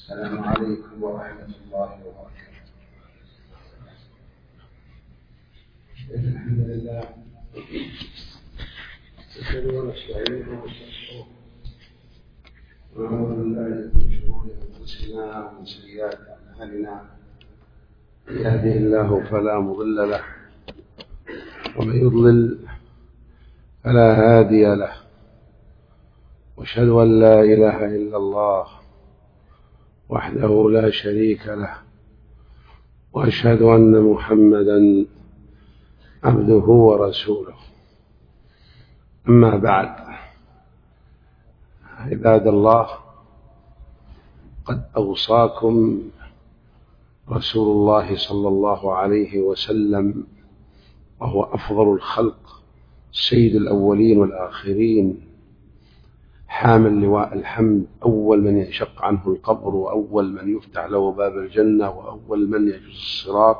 السلام عليكم ورحمة الله وبركاته. الحمد لله نحمده ونستعينه ونستغفره ونعوذ بالله من شرور أنفسنا ومن سيئات أعمالنا. من يهده الله فلا مضل له ومن يضلل فلا هادي له، وأشهد أن لا إله إلا الله وحده لا شريك له، وأشهد أن محمدا عبده ورسوله. أما بعد، عباد الله، قد أوصاكم رسول الله صلى الله عليه وسلم، وهو أفضل الخلق سيد الأولين والآخرين، حامل لواء الحمد، أول من ينشق عنه القبر، وأول من يفتح له باب الجنة، وأول من يجوز الصراط،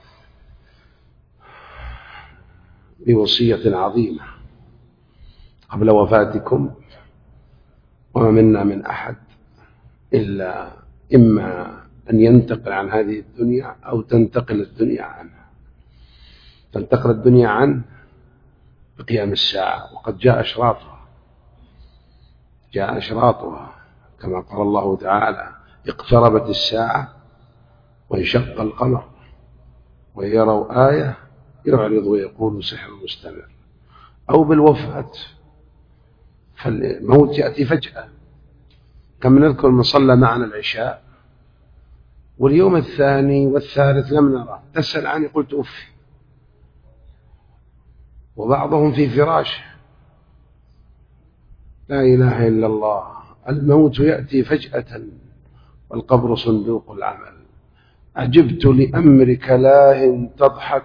بوصية عظيمة قبل وفاتكم: وما منا من أحد إلا إما أن ينتقل عن هذه الدنيا أو تنتقل الدنيا عنه. تنتقل الدنيا عنه بقيام الساعة، وقد جاء أشراطها كما قال الله تعالى: اقتربت الساعة وانشق القمر وإن يروا آية يعرض ويقول سحر مستمر. أو بالوفاة، فالموت يأتي فجأة. كم نذكر من صلى معنا العشاء واليوم الثاني والثالث لم نرى، تسأل عني قلت أف. وبعضهم في فراشه. لا إله إلا الله. الموت يأتي فجأة والقبر صندوق العمل. عجبت لأمرك لاه تضحك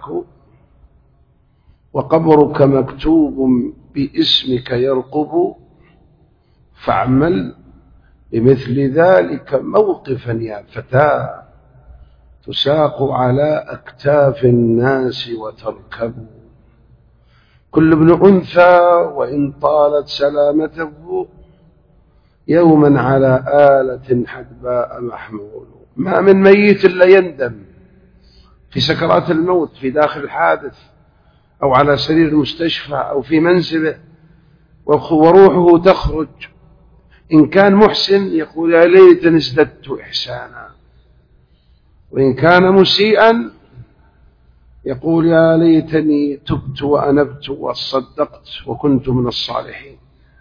وقبرك مكتوب باسمك يرقب، فاعمل بمثل ذلك موقفا يا فتى، تساق على أكتاف الناس وتركب. كل ابن أنثى وإن طالت سلامته يوما على آلة حدباء محمول. ما من ميت إلا يندم في سكرات الموت، في داخل الحادث أو على سرير المستشفى أو في منزله، وروحه تخرج. إن كان محسن يقول يا ليتني ازددت إحسانا، وإن كان مسيئا يقول يا ليتني تبت وأنبت وصدقت وكنت من الصالحين.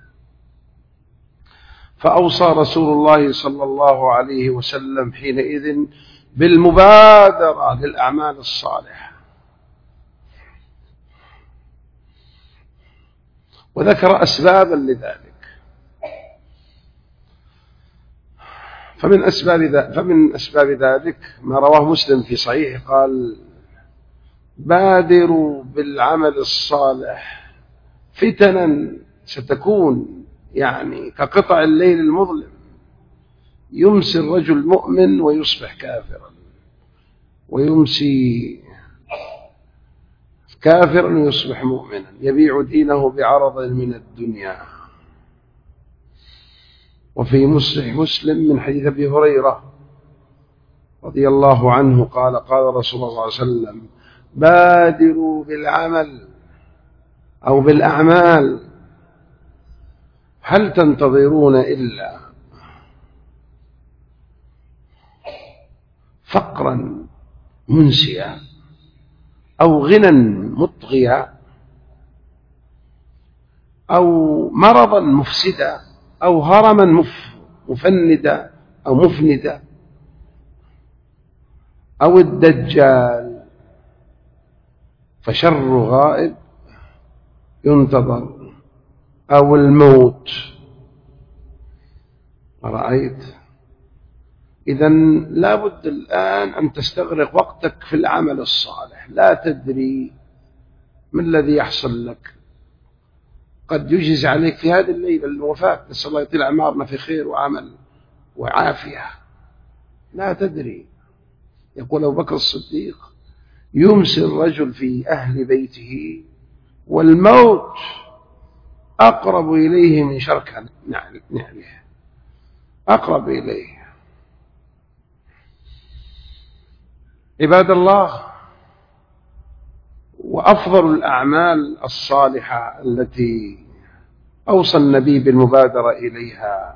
فأوصى رسول الله صلى الله عليه وسلم حينئذ بالمبادرة للأعمال الصالحة، وذكر أسبابا لذلك. فمن أسباب ذلك ما رواه مسلم في صحيحه قال: بادروا بالعمل الصالح، فتنا ستكون يعني كقطع الليل المظلم، يمسي الرجل مؤمن ويصبح كافرا، ويمسي كافرا ويصبح مؤمنا، يبيع دينه بعرض من الدنيا. وفي مسلم من حديث أبي هريرة رضي الله عنه قال: قال رسول الله صلى الله عليه وسلم: بادروا بالعمل أو بالأعمال، هل تنتظرون إلا فقرا منسيا أو غنى مطغيا أو مرضا مفسدا أو هرما مفندا أو مفندا أو الدجال فشر غائب ينتظر أو الموت. رأيت؟ إذن لا بد الآن أن تستغرق وقتك في العمل الصالح. لا تدري ما الذي يحصل لك، قد يجهز عليك في هذه الليلة الوفاة، نسأل الله يطيل أعمارنا في خير وعمل وعافية. لا تدري. يقول أبو بكر الصديق: يمسي الرجل في أهل بيته والموت أقرب إليه من شرك نعله، أقرب إليه. عباد الله، وأفضل الأعمال الصالحة التي أوصى النبي بالمبادرة إليها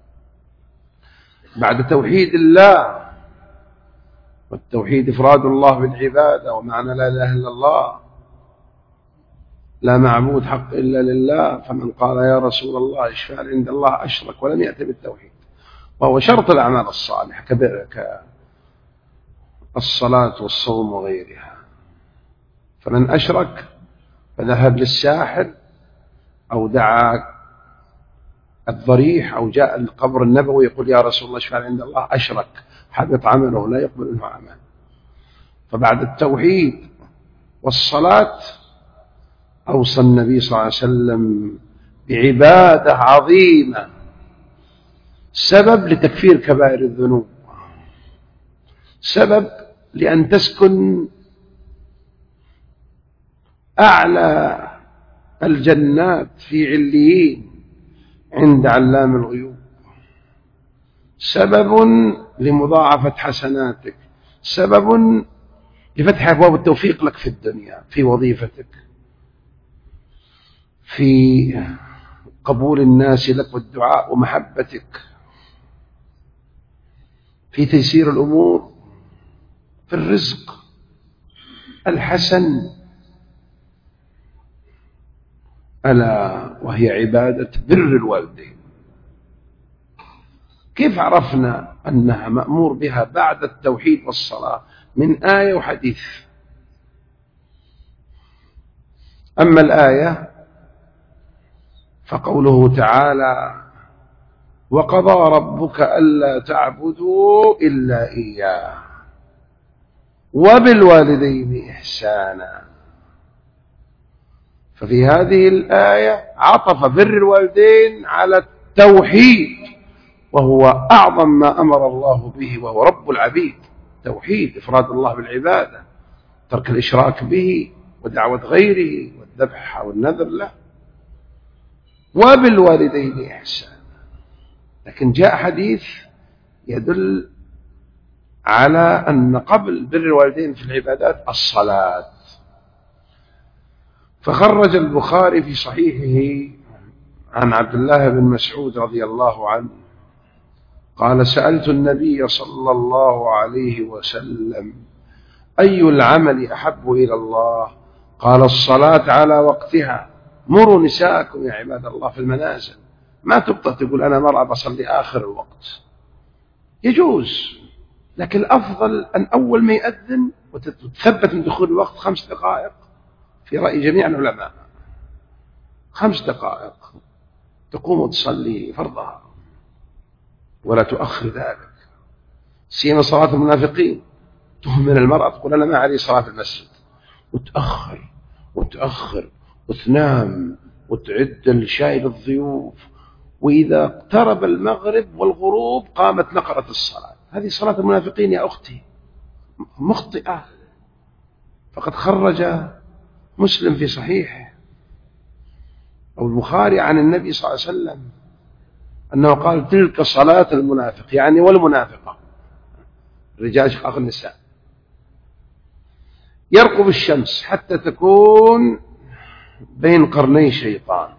بعد توحيد الله، والتوحيد إفراد الله بالعبادة، ومعنى لا إله إلا الله لا معبود حق إلا لله، فمن قال يا رسول الله اشفع عند الله أشرك ولم يأت بالتوحيد، وهو شرط الأعمال الصالحة كالصلاة والصوم وغيرها. فمن أشرك فذهب للساحر أو دعا الضريح أو جاء القبر النبوي يقول يا رسول الله اشفع عند الله، أشرك، حبط عمله، لا يقبل منه عمل. فبعد التوحيد والصلاة أوصى النبي صلى الله عليه وسلم بعبادة عظيمة سبب لتكفير كبائر الذنوب، سبب لأن تسكن أعلى الجنات في عليين عند علام الغيوب، سبب لمضاعفة حسناتك، سبب لفتح أبواب التوفيق لك في الدنيا، في وظيفتك، في قبول الناس لك والدعاء ومحبتك، في تيسير الأمور، في الرزق الحسن، ألا وهي عبادة بر الوالدين. كيف عرفنا أنها مأمور بها بعد التوحيد والصلاة؟ من آية وحديث. أما الآية فقوله تعالى وقضى ربك ألا تعبدوا إلا إياه وبالوالدين إحسانا. ففي هذه الآية عطف بر الوالدين على التوحيد، وهو أعظم ما أمر الله به، وهو رب العبيد. توحيد إفراد الله بالعبادة، ترك الإشراك به ودعوة غيره والذبح والنذر له. وبالوالدين إحسانا. لكن جاء حديث يدل على أن قبل بر الوالدين في العبادات الصلاة. فخرج البخاري في صحيحه عن عبد الله بن مسعود رضي الله عنه قال سألت النبي صلى الله عليه وسلم أي العمل أحب إلى الله؟ قال الصلاة على وقتها. مروا نساءكم يا عباد الله في المنازل، ما تبطأ تقول أنا مرأة بصلي آخر الوقت، يجوز، لكن الأفضل أن أول ما يأذن وتثبت من دخول الوقت 5 دقائق في رأي جميع العلماء، 5 دقائق تقوم وتصلي فرضها ولا تؤخر ذلك. سيما صلاة المنافقين، تهمل المرأة تقول أنا ما علي صلاة المسجد، وتأخر وتنام وتعد الشاي للضيوف، وإذا اقترب المغرب والغروب قامت نقرت الصلاة. هذه صلاة المنافقين يا أختي، مخطئة. فقد خرج مسلم في صحيحه أو البخاري عن النبي صلى الله عليه وسلم أنه قال تلك صلاة المنافق، يعني والمنافقة، الرجال شقاق النساء، يرقب الشمس حتى تكون بين قرني شيطان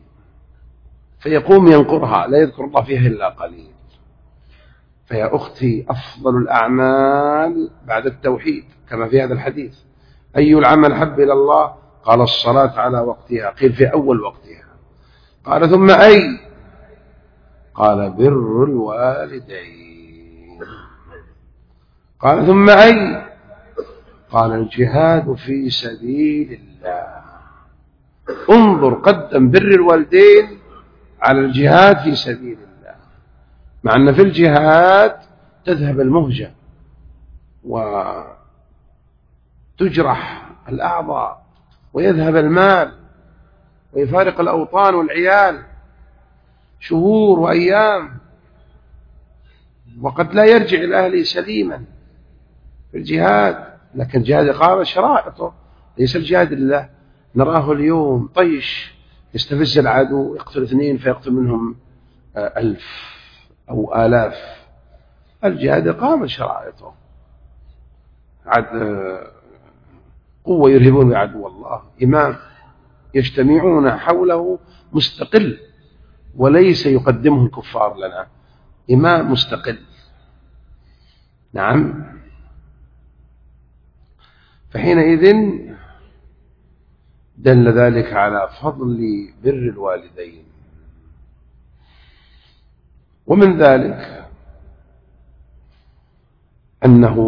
فيقوم ينقرها، لا يذكر الله فيها إلا قليل. فيا أختي أفضل الأعمال بعد التوحيد كما في هذا الحديث أي العمل حب إلى الله؟ قال الصلاة على وقتها، قيل في أول وقتها. قال ثم أي؟ قال بر الوالدين. قال ثم أي؟ قال الجهاد في سبيل الله. انظر، قدم بر الوالدين على الجهاد في سبيل الله، مع أن في الجهاد تذهب المهجة وتجرح الأعضاء ويذهب المال ويفارق الأوطان والعيال شهور وأيام، وقد لا يرجع إلى أهله سليما في الجهاد. لكن الجهاد إقامة شرائطه، ليس الجهاد لله. نراه اليوم طيش يستفز العدو، يقتل 2 فيقتل منهم 1000 أو 1000. الجهاد إقامة شرائطه، قوة يرهبون بعدو الله، إمام يجتمعون حوله مستقل وليس يقدمه الكفار لنا، إمام مستقل. نعم. فحينئذ دل ذلك على فضل بر الوالدين. ومن ذلك أنه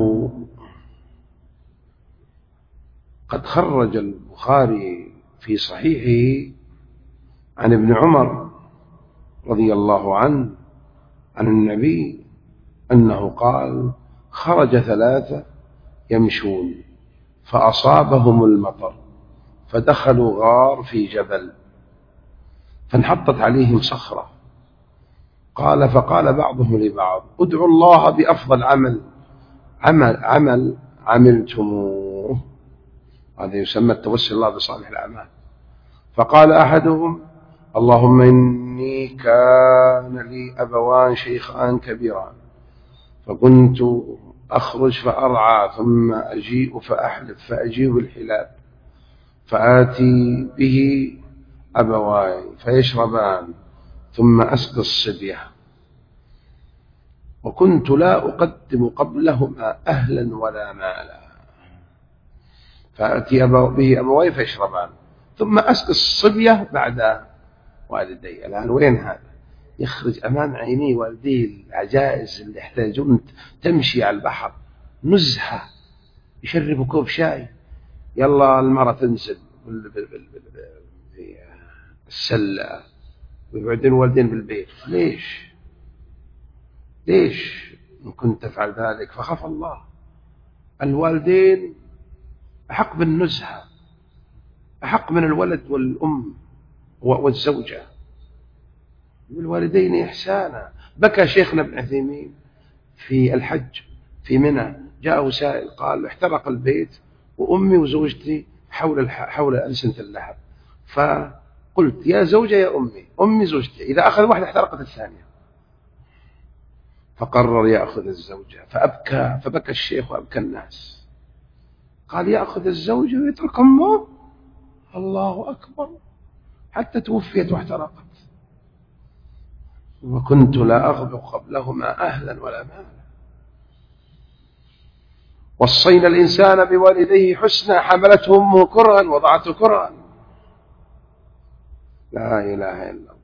قد خرج البخاري في صحيحه عن ابن عمر رضي الله عنه عن النبي أنه قال: خرج 3 يمشون فأصابهم المطر فدخلوا غار في جبل فانحطت عليهم صخرة. قال: فقال بعضهم لبعض: ادعوا الله بأفضل عمل عملتموه. هذا يسمى التوسل الله بصالح الأعمال. فقال أحدهم: اللهم إني كان لي أبوان شيخان كبيران فكنت أخرج فأرعى ثم أجيء فأحلف فأجيء بالحلاب فآتي به أبواي فيشربان ثم أسقي الصبية وكنت لا أقدم قبلهما أهلا ولا مالا فآتي به أبواي فيشربان ثم أسقي الصبية بعد والدي. الآن وين هذا؟ يخرج أمام عيني والديه العجائز اللي يحتاجون تمشي على البحر نزهة، يشربوا كوب شاي، يلا المرأة تنزل في السلة ويبعدين الوالدين بالبيت. ليش إن كنت تفعل ذلك؟ فخاف الله. الوالدين أحق بالنزهة، أحق من الولد والأم والزوجة، بالوالدين إحسانا. بكى شيخنا ابن عثيمين في الحج في منى، جاءه سائل قال: احترق البيت وأمي وزوجتي حول ألسنة اللهب، فقلت: يا زوجة يا أمي زوجتي، إذا أخذ واحدة احترقت الثانية. فقرر يأخذ الزوجة فبكى الشيخ وأبكى الناس. قال: يأخذ الزوجة ويترك أمه؟ الله أكبر، حتى توفيت واحترقت. وكنت لا أغبق قبلهما أهلا ولا مالا. وصينا الإنسان بوالديه حسنا حملته أمه كرها وضعته كرها. لا إله إلا الله.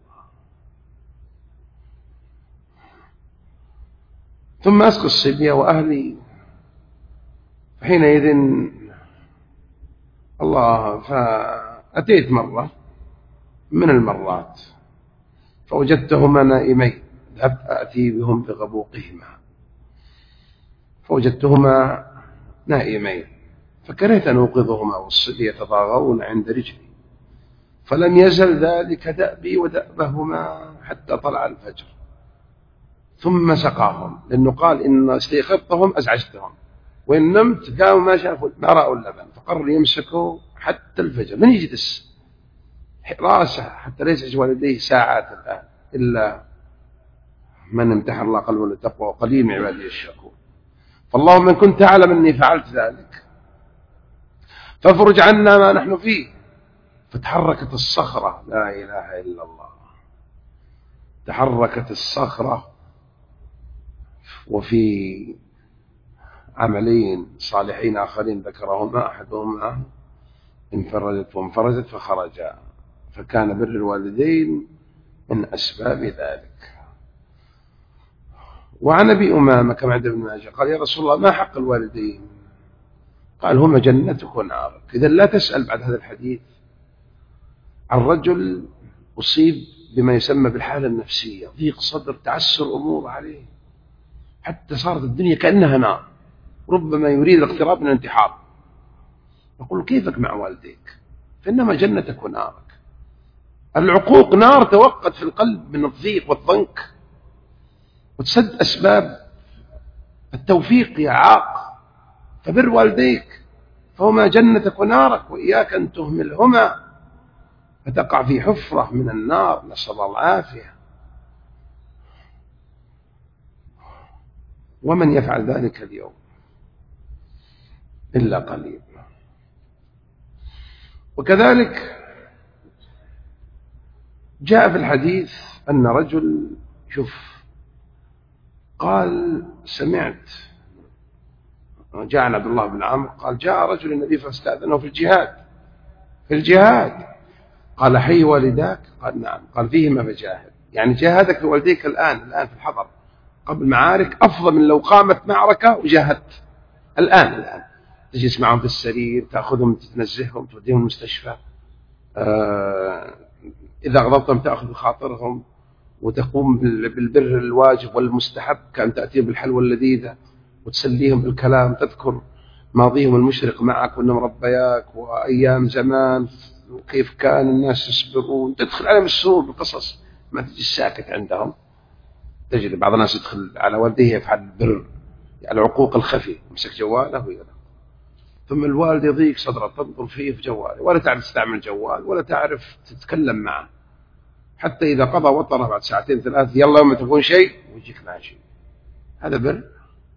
ثم أسقي الصبية وأهلي. حينئذ الله فأتيت مرة من المرات فوجدتهما نائمين، ذهبت أتي بهم بغبوقهما فوجدتهما نائمين فكرهت أن أوقظهما والصبي يتضاغون عند رجلي، فلم يزل ذلك دأبي ودأبهما حتى طلع الفجر. ثم سقاهم، لأنه قال: إن استيقظتهم أزعجتهم، وإن نمت قاموا ما شافوا ما رأوا اللبن، فقرروا يمسكوا حتى الفجر. من يجلس راسه حتى لا يزعج والديه ساعات الآن إلا من امتحن الله قلبه للتقوى وقليل من عباده الشكور. فاللهم إن كنت تعلم أني فعلت ذلك فافرج عنا ما نحن فيه. فتحركت الصخرة، لا إله إلا الله، تحركت الصخرة. وفي عملين صالحين آخرين ذكرهما أحدهما انفرجت فخرجا، فكان بر الوالدين من أسباب ذلك. وعن أبي أمامة كما عند ابن ماجه قال: يا رسول الله ما حق الوالدين؟ قال: هما جنتك ونارك. إذا لا تسأل بعد هذا الحديث عن رجل أصيب بما يسمى بالحالة النفسية، ضيق صدر، تعسر أمور عليه، حتى صارت الدنيا كأنها نار، ربما يريد الاقتراب من الانتحار. يقول: كيفك مع والديك؟ فإنما جنتك ونارك. العقوق نار توقد في القلب من الضيق والضنك، وتسد أسباب التوفيق يا عاق. فبر والديك فهما جنتك ونارك، وإياك أن تهملهما فتقع في حفرة من النار، نسأل الله العافية. ومن يفعل ذلك اليوم؟ إلا قليل. وكذلك جاء في الحديث أن رجل قال سمعت، جاء عن عبد الله بن عمرو قال جاء رجل النبي فاستأذنه في الجهاد قال حي والداك؟ قال نعم. قال فيهما فجاهد، يعني جاهدك لوالديك الآن في الحضر، قبل معارك أفضل من لو قامت معركة وجاهدت الآن تجلس معهم في السرير، تأخذهم تنزههم توديهم المستشفى، إذا غضبتم تأخذ بخاطرهم، وتقوم بالبر الواجب والمستحب كأن تأتي بالحلوى اللذيذة وتسليهم بالكلام، تذكر ماضيهم المشرق معك وأنهم ربياك وأيام زمان وكيف كان الناس يصبرون، تدخل عليهم السرور بالقصص، ما تجي ساكت عندهم. تجد بعض الناس يدخل على والديه يفعل البر، يعني العقوق الخفي، يمسك جواله ويلا، ثم الوالد يضيق صدره، تنظر فيه في جواله ولا تعرف تستعمل جوال ولا تعرف تتكلم معه، حتى إذا قضى وطره بعد ساعتين ثلاث يلا يوم تبغون شيء ويجيك ماشي. هذا بر؟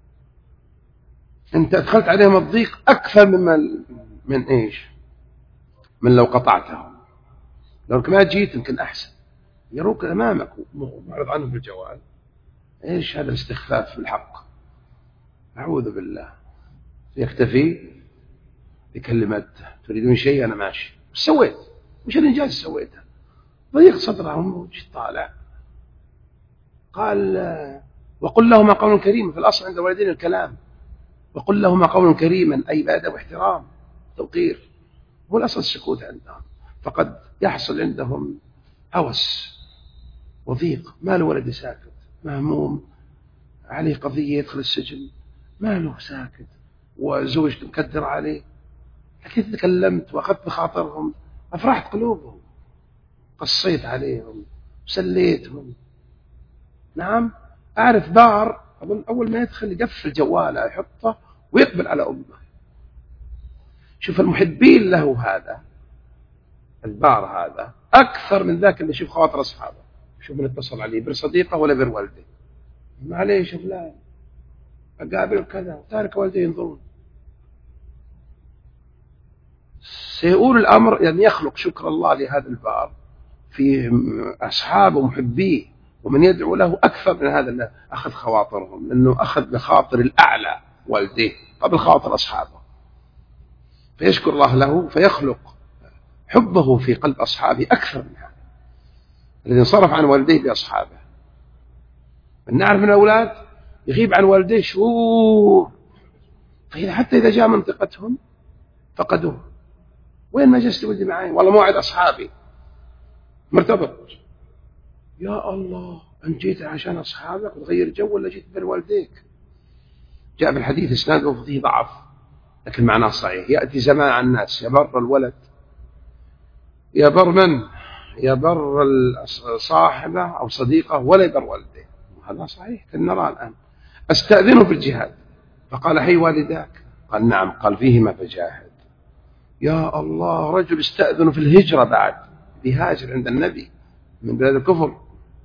أنت أدخلت عليهم الضيق أكثر من إيش؟ من لو قطعتهم. لو ما جيت يمكن أحسن، يروك أمامك ومعرض عنه بالجوال. إيش هذا الاستخفاف في الحق؟ أعوذ بالله. يكتفي بكلمة تريدون شيء أنا ماشي، وش سويت؟ وش الإنجاز سويته؟ ضيق صدرهم وش طالع. قال وقل لهما قولا كريما، في الأصل عند الوالدين الكلام، وقل لهما قولا كريما أي بأدب واحترام توقير، هو الأصل السكوت عندهم. فقد يحصل عندهم هوس وضيق، ما له ولد ساكت، مهموم عليه قضية يدخل السجن، ما له ساكت، وزوجته مكدر عليه، لكن تكلمت وأخذت بخاطرهم، أفرحت قلوبهم، قصيت عليهم وسليتهم. نعم. أعرف بار أظن أول ما يدخل يقفل جواله يحطه ويقبل على أمه. شوف المحبين له هذا البار هذا أكثر من ذاك اللي يشوف خواطر أصحابه. شوف من اتصل عليه بر صديقه ولا بر والده، معليش فلان أقابل كذا، تارك والديه ينظرون. سيقول الأمر يعني يخلق شكر الله لهذا البار في أصحابه ومحبيه، ومن يدعو له أكثر من هذا اللي أخذ خواطرهم، لأنه أخذ بخاطر الأعلى والديه قبل خاطر أصحابه، فيشكر الله له فيخلق حبه في قلب أصحابه أكثر من هذا الذي انصرف عن والديه بأصحابه. نعرف من الأولاد يغيب عن والديه شهور، فإذا حتى إذا جاء منطقتهم فقدوه، وين ما جلست ولدي معي والله موعد أصحابي مرتبط. يا الله أنت جيت عشان أصحابك وتغير جو ولا جيت بر والديك؟ جاء بالحديث إسناده فيه ضعف لكن معناه صحيح. يأتي زمان على الناس يبر الولد، يبر من؟ يبر صاحبه أو صديقه ولا يبر والده، هذا صحيح كنا نرى الآن. أستأذنه في الجهاد فقال حي والداك؟ قال نعم. قال فيهما فجاهد. يا الله رجل استأذنه في الهجرة بعد بهاجر عند النبي من بلاد الكفر.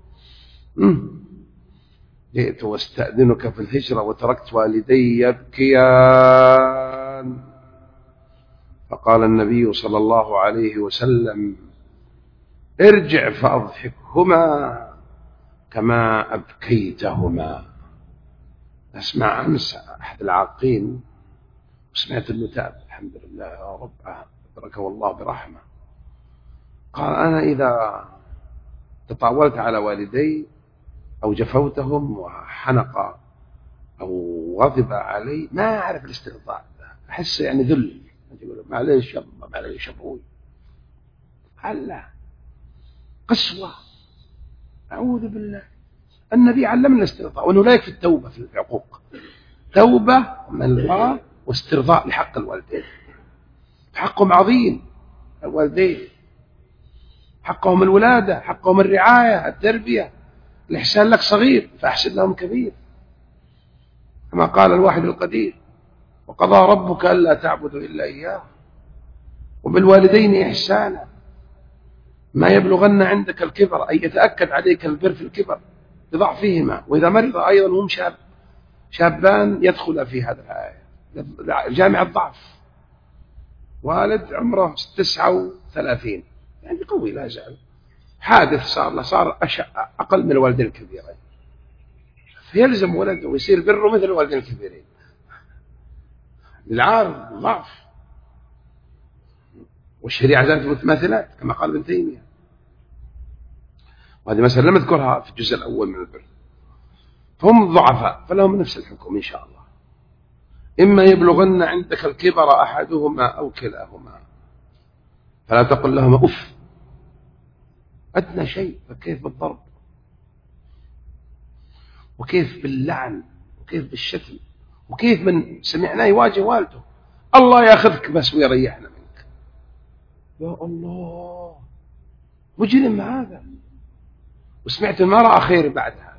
جئت واستأذنك في الهجرة وتركت والدي يبكيان، فقال النبي صلى الله عليه وسلم ارجع فأضحكهما كما أبكيتهما. أسمع أمس أحد العاقين وسمعت النتاب الحمد لله يا رب أدركه الله برحمة، قال أنا إذا تطاولت على والدي أو جفوتهم وحنق أو غضب علي ما أعرف الاسترضاء، أحس يعني ذل، يقول معليش يابا معليش أبوي، هلا قسوة. أعوذ بالله. النبي علمنا الاسترضاء وأنه لا يكفي التوبة في العقوق، توبة من الله واسترضاء لحق الوالدين، حقهم عظيم الوالدين، حقهم الولادة، حقهم الرعاية التربية، الإحسان لك صغير فأحسن لهم كبير، كما قال الواحد القدير وقضى ربك ألا تعبدوا إلا إياه وبالوالدين إحسانا ما يبلغن عندك الكبر، أي يتأكد عليك البر في الكبر لضعفهما، وإذا مرض أيضا هم شابان يدخل في هذا الآية. جامع الضعف، والد عمره 39 يعني قوي لا زال، حادث صار له، صار أقل من الوالدين الكبيرين، فيلزم ولده ويصير بره مثل الوالدين الكبيرين، العار ضعف، والشريعة زالت متماثلات كما قال ابن تيمية. وهذه مسألة لم أذكرها في الجزء الأول من البر. هم ضعفاء فلهم نفس الحكم إن شاء الله. إما يبلغن عندك الكبر أحدهما أو كلاهما فلا تقل لهما أف، أدنى شيء، فكيف بالضرب، وكيف باللعن، وكيف بالشتم، وكيف من سمعناه يواجه والده الله ياخذك بس ويريحنا منك. يا الله، مجرم هذا، وسمعت ما رأى خير بعد هذا،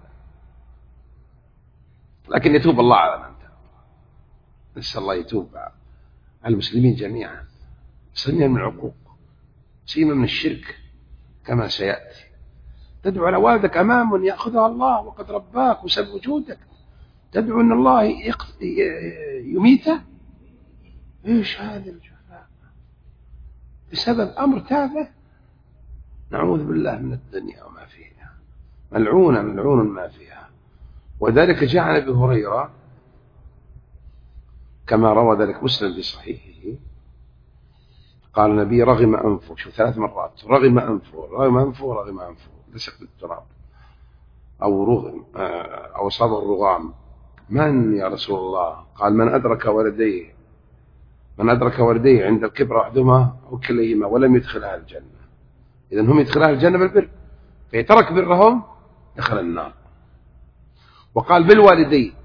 لكن يتوب الله على من تاب. نسأل الله يتوب على المسلمين جميعا، سلمين من العقوق، سيما من الشرك كما سيأتي. تدعو على والدك أمام يأخذها الله وقد رباك وسب وجودك، تدعو أن الله يميته. إيش هذا الجفاء بسبب أمر تافه؟ نعوذ بالله من الدنيا وما فيها، ملعونة ملعون ما فيها. وذلك جاء عن أبي هريرة كما روى ذلك مسلم في صحيحه، قال النبي رغم أنفه، شو 3 مرات، رغم أنفه رغم أنفه رغم أنفه، لسق بالتراب أو رغم أو صاب الرغام. من يا رسول الله؟ قال من أدرك والديه، من أدرك والديه عند الكبر أحدهما أو كليهما ولم يدخلها الجنة. إذن هم يدخلها الجنة بالبر، فيترك برهم دخل النار. وقال بالوالدين،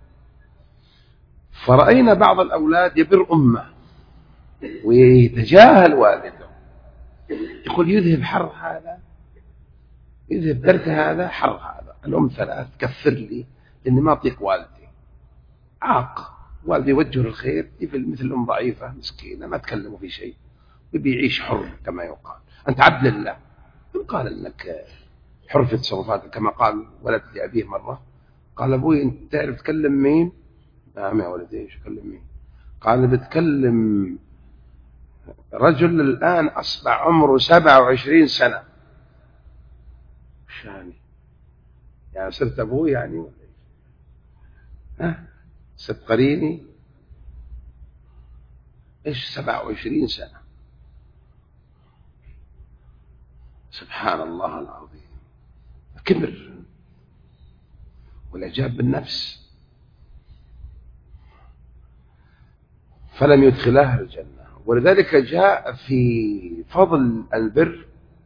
فرأينا بعض الأولاد يبر أمه ويتجاهل والده، يقول يذهب حر هذا، يذهب برد هذا، حر هذا، الأم 3 كفر لي لأني ما أطيق والدي، عاق والدي يوجه الخير، مثل أم ضعيفة مسكينة ما تكلموا في شيء، يبي يعيش حر كما يقال، أنت عبد لله. من قال أنك حر في تصرفاتك؟ كما قال ولد لأبيه مرة، قال أبوي أنت تعرف تكلم مين؟ نعم يا ولدي، إيش أكلم مين؟ قال بتكلم رجل الآن أصبح عمره 27 سنة. شاني يعني صرت أبوي يعني ولا ها؟ صرت قريني؟ إيش 27 سنة؟ سبحان الله العظيم، كبر والإعجاب بالنفس، فلم يدخلها الجنة. ولذلك جاء في فضل البر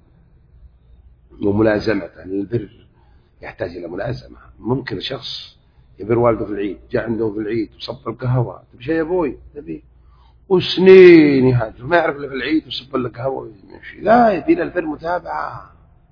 وملازمة البر، يحتاج إلى ملازمة. ممكن شخص يبر والده في العيد، جاء عنده في العيد وصب القهوة، تبي شيء يا أبوي؟ تبي، وسنين يهاجر ما يعرف إلا في العيد وصب له قهوة ويمشي. لا، يبي له البر متابعة،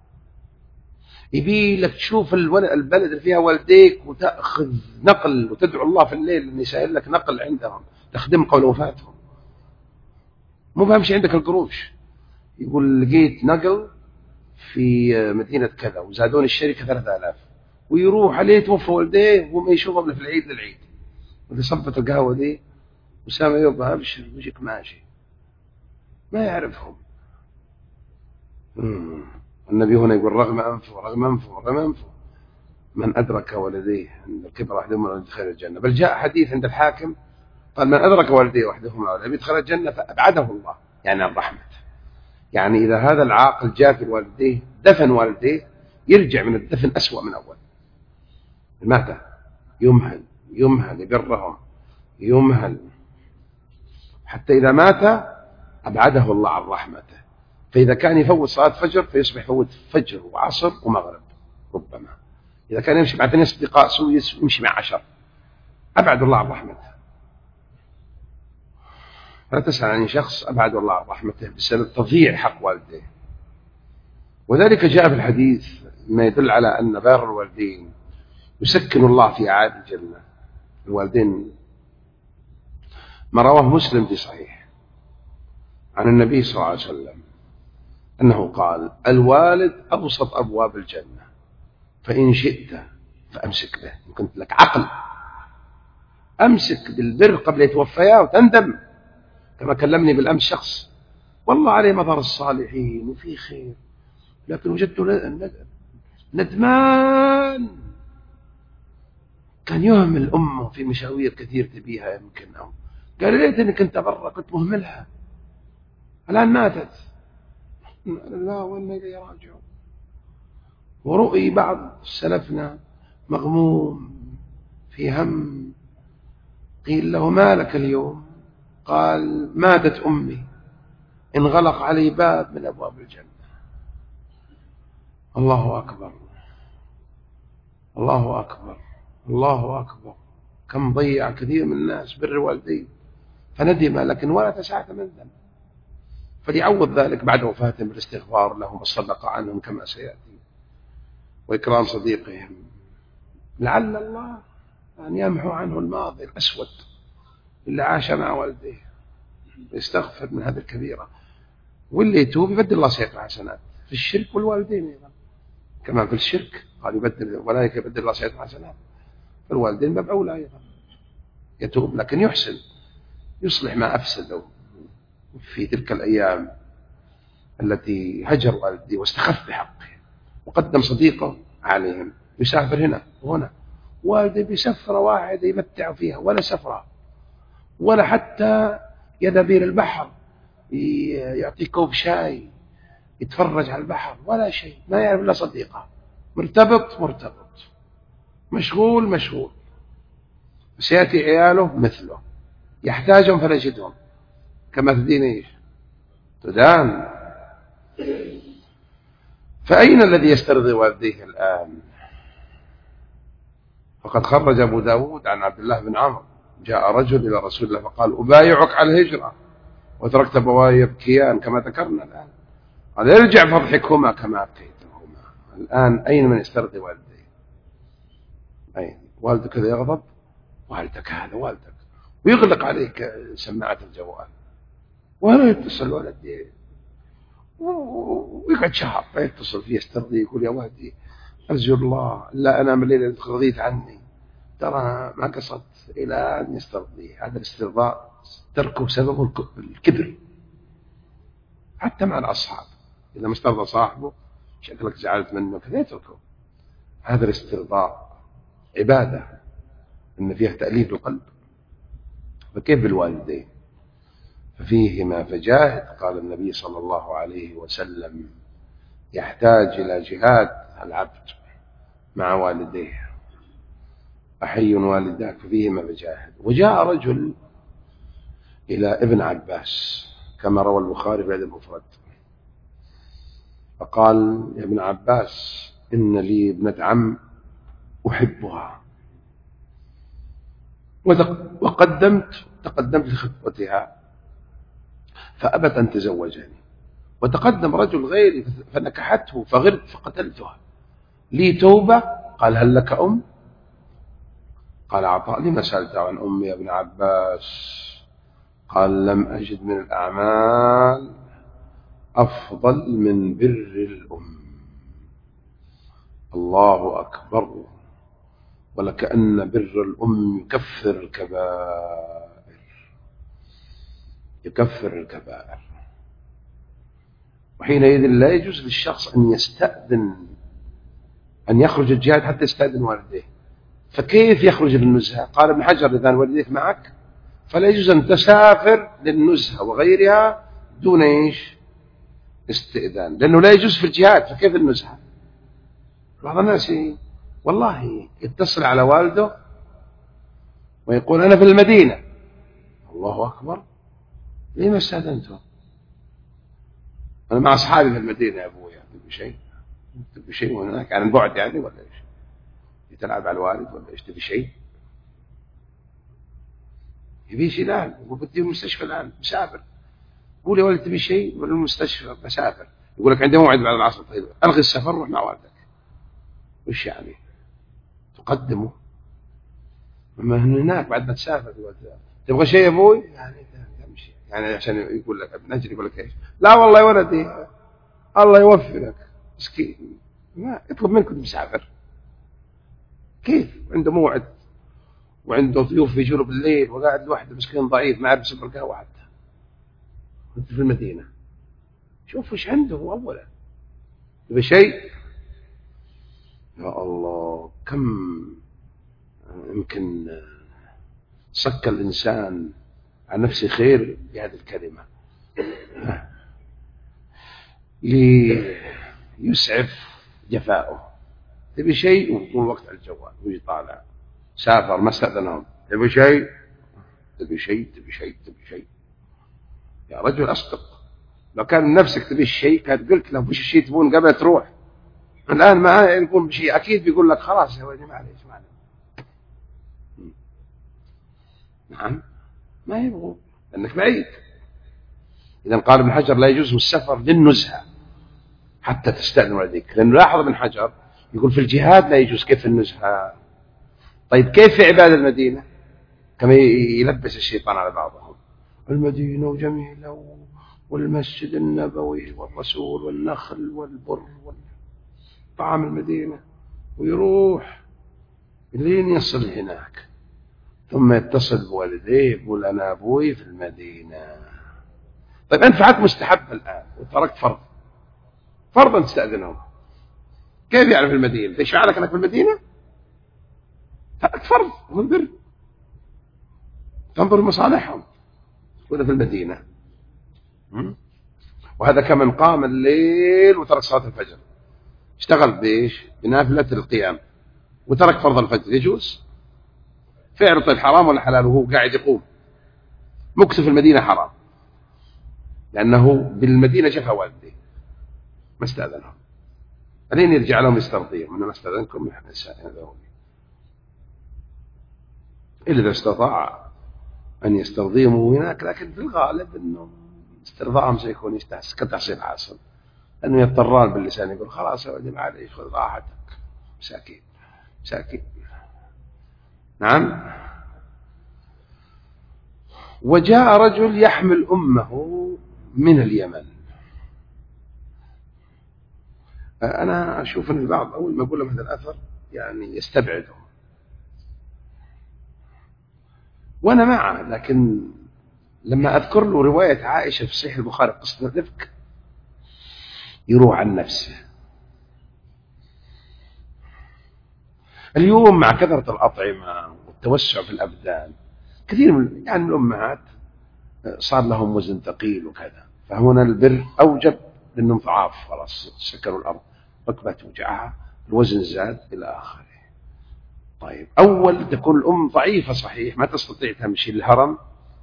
يبي لك تشوف البلد اللي فيها والديك وتأخذ نقل وتدعو الله في الليل أن يسهل لك نقل عندهم تخدم قبل وفاتهم. مو فهمش عندك القروش، يقول لقيت نقل في مدينة كذا وزادون الشركة 3000، ويروح عليه توفى والديه وما يشوفه إلا في العيد للعيد، وإذا صبت القهوة دي وسامة يبقى أبشر وجهك ماشي، ما يعرفهم. النبي هنا يقول رغم أنفه رغم أنفه رغم أنفه، من أدرك والديه عند الكبر أحدهما ولم يدخل الجنة. بل جاء حديث عند الحاكم قال من أدرك والديه وحدهما ولم يدخل الجنة فأبعده الله، يعني عن رحمته. يعني إذا هذا العاقل جاء والديه دفن والديه، يرجع من الدفن أسوأ من أول. مات يمهل يمهل يبرهم يمهل حتى إذا مات أبعده الله عن رحمته. فإذا كان يفوت صلاة فجر فيصبح يفوت فجر وعصر ومغرب ربما. إذا كان يمشي مع 8 أصدقاء سوء يمشي مع 10، أبعد الله عن رحمته. فلا تسأل عن شخص أبعد الله عن رحمته بسبب تضييع حق والديه. وذلك جاء في الحديث ما يدل على أن بار الوالدين يسكن الله في أعالي الجنة. الوالدين ما رواه مسلم في صحيح عن النبي صلى الله عليه وسلم أنه قال الوالد أوسط أبواب الجنة، فإن شئت فأمسك به، إن كنت لك عقل أمسك بالبر قبل يتوفيا وتندم. كما كلمني بالأمس شخص والله عليه مظهر الصالحين وفي خير، لكن وجدته ندمان، كان يهمل أمه في مشاوير كثير تبيها يمكن، أو قال ليت أني كنت برا كنت مهملها، الآن ماتت. لا وإنا إليه راجعون. ورؤي بعض سلفنا مغموم في هم، قيل له ما لك اليوم؟ قال ماتت أمي، انغلق علي باب من أبواب الجنة. الله أكبر، الله أكبر، الله أكبر. كم ضيع كثير من الناس بر الوالدين فندم، لكن ولا تسعة من ذنب، فليعوض ذلك بعد وفاتهم بالاستغفار لهم والصدقة عنهم كما سيأتي، وإكرام صديقهم، لعل الله أن يمحو عنه الماضي الأسود اللي عاش مع والديه، يستغفر من هذه الكبيرة، واللي يتوب يبدل الله سيئات حسنات في الشرك والوالدين أيضا، كما في الشرك قال يبدل ولايك يبدل الله سيئات حسنات، فالوالدين باب أولى أيضا يتوب، لكن يحسن يصلح ما أفسده في تلك الأيام التي هجر والديه واستخف بحقه وقدم صديقه عليهم، يسافر هنا وهنا، والدي بسفرة واحدة يمتع فيها ولا سفرة، ولا حتى يدبير البحر يعطي كوب شاي يتفرج على البحر ولا شيء، ما يعرف إلا صديقه، مرتبط مشغول، سيأتي عياله مثله يحتاجهم فلا يجدهم، كما تدين إيش تدان. فأين الذي يسترضي والديه الآن؟ فقد خرج أبو داود عن عبد الله بن عمرو جاء رجل إلى رسول الله فقال أبايعك على الهجرة وتركت أبواي يبكيان كما ذكرنا الآن، قال ارجع فاضحكهما كما أبكيتهما. الآن أين من يسترضي والديه؟ أين؟ والدك إذا يغضب، والدك هذا والدك، ويغلق عليك سماعة الجوال ولا يتصل ولدي، ويقعد شهر فيتصل فيه يسترضي يقول يا ولدي أرجو الله لا أنام الليلة رضيت عني، ترى ما قصدت، إلى أن يسترضي. هذا الاسترضاء تركه سببه الكبر، حتى مع الأصحاب إذا ما استرضى صاحبه شكلك زعلت منه كذا يتركه. هذا الاسترضاء عبادة إن فيها تأليف القلب، فكيف بالوالدين؟ ففيهما فجاهد، قال النبي صلى الله عليه وسلم يحتاج إلى جهاد العبد مع والديه، أحي والداك ففيهما فجاهد. وجاء رجل إلى ابن عباس كما روى البخاري في الأدب المفرد فقال يا ابن عباس إن لي ابنة عم أحبها تقدمت لخطبتها فأبت أن تزوجني، وتقدم رجل غيري فنكحته فغرت فقتلتها، لي توبة؟ قال هل لك أم؟ قال عطاء لما سألت عن أمي يا ابن عباس؟ قال لم أجد من الأعمال أفضل من بر الأم. الله أكبر، ولكأن بر الأم يكفر الكبائر. وحينئذ لا يجوز للشخص أن يستأذن أن يخرج الجهاد حتى يستأذن والديه. فكيف يخرج للنزهة؟ قال ابن حجر إذا والديك معك فلا يجوز أن تسافر للنزهة وغيرها دون إيش استئذان، لأنه لا يجوز في الجهاد، فكيف النزهة؟ بعض الناس والله يتصل على والده ويقول أنا في المدينة. الله أكبر، ليه ما استأذنته؟ أنا مع أصحابي في المدينة يا أبويا، تبي شيء هناك عن بعد يعني ولا إيش؟ تلعب على الوالد ولا إيش؟ تبي شيء؟ يبي شيء الآن، يقول بدي المستشفى الآن مسافر، قول يا ولد تبي شيء ولا المستشفى مسافر، يقول لك عندي موعد بعد العصر، طيب ألغي السفر روح مع والدك. وش يعني تقدمه؟ أما هناك بعد ما تسافر تبغى شيء يا أبوي يعني تمشي يعني عشان يقول لك ابن أجل يقول لك إيش؟ لا والله يا ولدي الله يوفقك مسكين، ما يطلب منك مسافر، كيف عنده موعد وعنده ضيوف يجوا بالليل وقاعد لوحده مسكين ضعيف ما عرف يصب القهوة حتى، وانت في المدينة، شوف وش عنده أولا. يبقى شيء يا الله كم يمكن صك الإنسان عن نفسه خير بهذه الكلمة ليسعف جفاؤه. تبي شيء وطول الوقت على الجوال ويطالع، سافر ما استأذنهم، تبي شيء تبي شيء تبي شيء تبي شيء. يا رجل أصدق، لو كان نفسك تبي الشيء كانت قلت له وش الشيء تبون قبل تروح. الآن ما يقول بشيء أكيد بيقول لك خلاص يا ولدي معليش معليش. نعم ما يبغوا لأنك بعيد. إذا قال ابن حجر لا يجوز السفر للنزهة حتى تستأذن والديك، لأنه لاحظ ابن حجر يقول في الجهاد لا يجوز، كيف النزهة؟ طيب كيف في عباد المدينة؟ كما يلبس الشيطان على بعضهم، المدينة وجميلة والمسجد النبوي والرسول والنخل والبر وطعام المدينة، ويروح لين يصل هناك ثم يتصل بوالديه يقول أنا أبوي في المدينة. طيب أنت فعلت مستحب الآن وتركت فرضا تستأذنهم، كيف يعرف المدينة؟ يشعرك أنك في المدينة؟ تركت فرض ومن بر، تنظر لمصالحهم وإذا في المدينة. وهذا كمن قام الليل وترك صلاة الفجر، اشتغل بإيش؟ بنافلة القيام وترك فرض الفجر، يجوز فعل؟ طيب حرام ولا حلال وهو قاعد يقوم؟ مكث في المدينة حرام، لأنه بالمدينة شفى والديه ما استأذنهم، بعدين يرجع لهم يسترضيهم أنا ما استأذنكم نحن ذولي، إلا إذا استطاع أن يسترضيهم هناك، لكن في الغالب أنه استرضاهم سيكون كتحصيل حاصل، لأنه يضطران باللسان يقول خلاص يا ولدي معليش خذ راحتك، مساكين مساكين. نعم. وجاء رجل يحمل أمه من اليمن. أنا أشوف أن البعض أول ما يقول لهم هذا الأثر يعني يستبعده، وأنا معه، لكن لما أذكر له رواية عائشة في صحيح البخاري قصة الإفك يروح عن نفسه. اليوم مع كثرة الأطعمة والتوسع في الأبدان كثير من يعني الأمهات صار لهم وزن ثقيل وكذا، فهنا البر أوجب لأنهم ضعاف خلاص سكروا الأرض، ركبة توجعها، الوزن زاد إلى آخره. طيب أول تكون الأم ضعيفة صحيح ما تستطيع تمشي الهرم،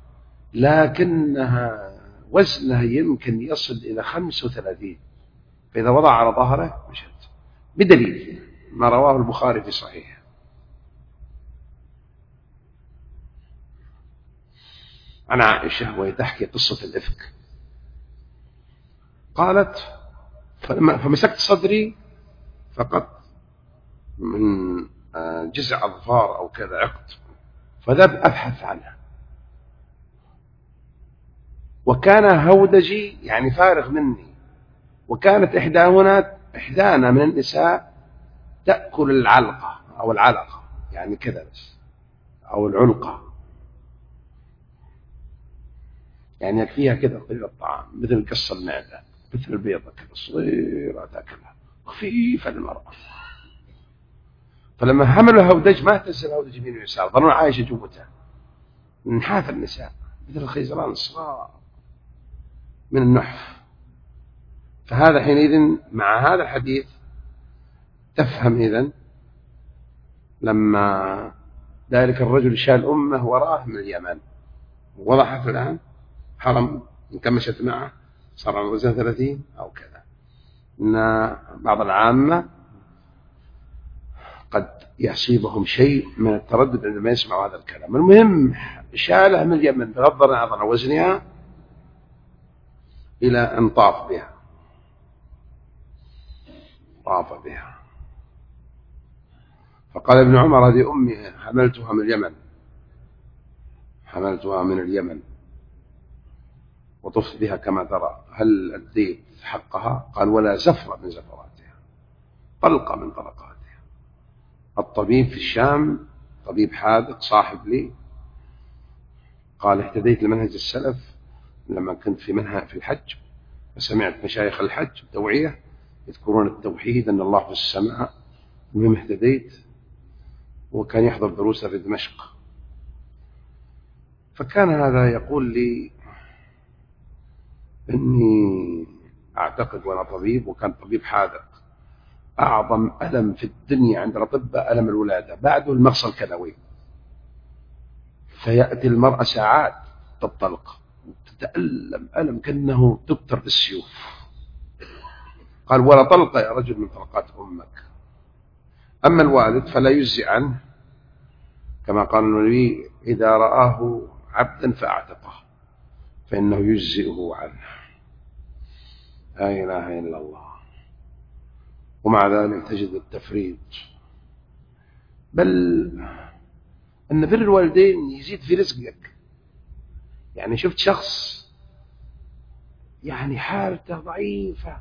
لكنها وزنها يمكن يصل إلى 35، فإذا وضع على ظهره مشت، بدليل ما رواه البخاري في صحيح عن عائشة وهي تحكي قصة الإفك، قالت فمسكت صدري فقط من جزع أظفار أو كذا عقد، فذهب أبحث عنها، وكان هودجي يعني فارغ مني، وكانت إحدانا من النساء تأكل العلقة أو العلقة يعني كذا بس، أو العنقة يعني يكفيها كذا قليل الطعام مثل قص المعدة، مثل البيضة كذا صغيرة تأكلها خفيفة المرأة. فلما حملوا هودج ما اهتز هودج يمين ويسار، ظنوا عايشة جوتها من حاف النساء مثل الخيزران الصغار من النحف. فهذا حينئذ مع هذا الحديث تفهم إذن لما ذلك الرجل شال أمه وراه من اليمن ووضحت الآن حرم إن كان مشت معه صار على وزن 30 أو كذا، إن بعض العامة قد يصيبهم شيء من التردد عندما يسمعوا هذا الكلام. المهم شالها من اليمن بغض النظر عن وزنها إلى أن طاف بها. فقال ابن عمر هذه أمي حملتها من اليمن وطفت بها كما ترى، هل أديت حقها؟ قال ولا زفرة من زفراتها، طلقة من طلقاتها. الطبيب في الشام طبيب حاذق صاحب لي قال اهتديت لمنهج السلف لما كنت في الحج، فسمعت مشايخ الحج توعية يذكرون التوحيد أن الله في السماء، المهم اهتديت، وكان يحضر دروسه في دمشق. فكان هذا يقول لي إني أعتقد وأنا طبيب، وكان طبيب حاذق، أعظم ألم في الدنيا عند الأطباء ألم الولادة، بعده المغص الكلوي، فيأتي المرأة ساعات تطلق تتألم ألم كأنه تبتر بالسيوف. قال ولا طلقة يا رجل من طلقات أمك. أما الوالد فلا يجزي عنه، كما قال النبي إذا رآه عبدا فأعتقه فإنه يجزئه عنه. لا إله إلا الله. ومع ذلك تجد التفريط، بل أن بر الوالدين يزيد في رزقك. يعني شفت شخص يعني حالته ضعيفة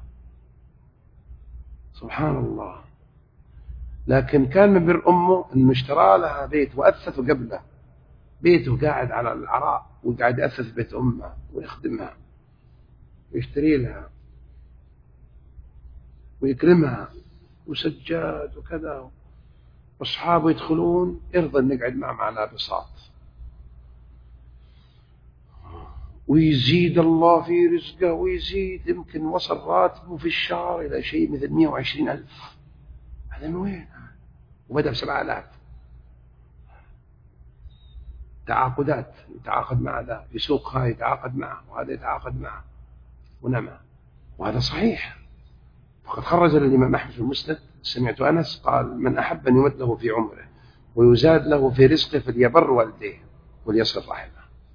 سبحان الله، لكن كان من بر أمه أنه اشترى لها بيت وأثث قبله، بيته قاعد على العراء وقاعد يأثث بيت أمه ويخدمها ويشتري لها ويكرمها وسجاد وكذا، واصحابه يدخلون يرضى أن يقعد معهم على بساط، ويزيد الله في رزقه ويزيد. يمكن وصل راتبه في الشهر إلى شيء مثل 120,000. هذا من وين؟ وبدأ ب7,000. تعاقدات، يتعاقد مع ذا، يسوق هاي يتعاقد معه، وهذا يتعاقد معه ونمى. وهذا صحيح. وقد خرج الإمام أحمد في المسند، سمعت أنس قال من أحب أن يمد له في عمره ويزاد له في رزقه فليبر والديه وليصل رحمه.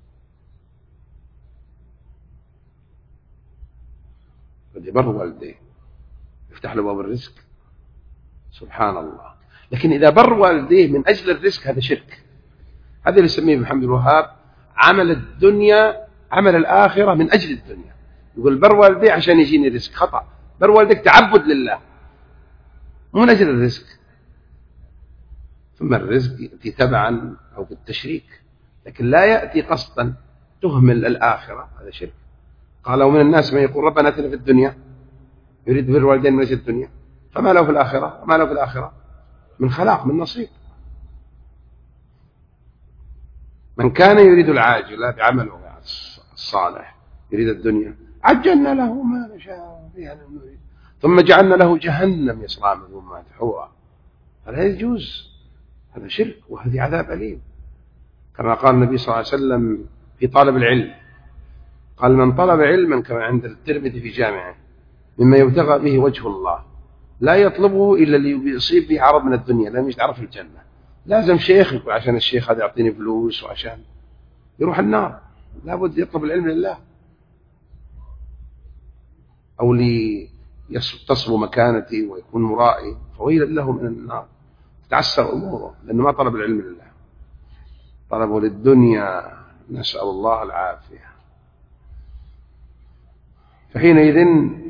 فليبر والديه يفتح له باب الرزق سبحان الله. لكن إذا بر والديه من أجل الرزق هذا شرك. هذا اللي يسميه محمد الوهاب عمل الدنيا، عمل الآخرة من أجل الدنيا. يقول بر والديه عشان يجيني رزق، خطأ. بر والديك تعبد لله مو من أجل الرزق. ثم الرزق يأتي تبعا أو بالتشريك، لكن لا يأتي قصدا تهمل الآخرة، هذا شرك. قال ومن الناس من يقول ربنا آتنا في الدنيا، يريد بر والدين من أجل الدنيا، فما له في الآخرة، وما له في الآخرة من خلاق من نصيب. من كان يريد العاجلة بعمله الصالح يريد الدنيا عجلنا له ما نشاء فيها من نريد ثم جعلنا له جهنم يصلى مذموما مدحورا. هذا يجوز، هذا شرك وهذه عذاب أليم. كما قال النبي صلى الله عليه وسلم في طالب العلم، قال من طلب علما كما عند الترمذي في جامعه مما يبتغى به وجه الله لا يطلبه إلا ليصيب به عرض من الدنيا لم يتعرف الجنة. لازم شيخ يقول عشان الشيخ هذا يعطيني فلوس وعشان يروح النار. لابد يطلب العلم لله، أو ليصل مكانتي ويكون مرائي، فويل له من النار، تتعسر أموره لأنه ما طلب العلم لله، طلبه للدنيا، نسأل الله العافية. فحينئذ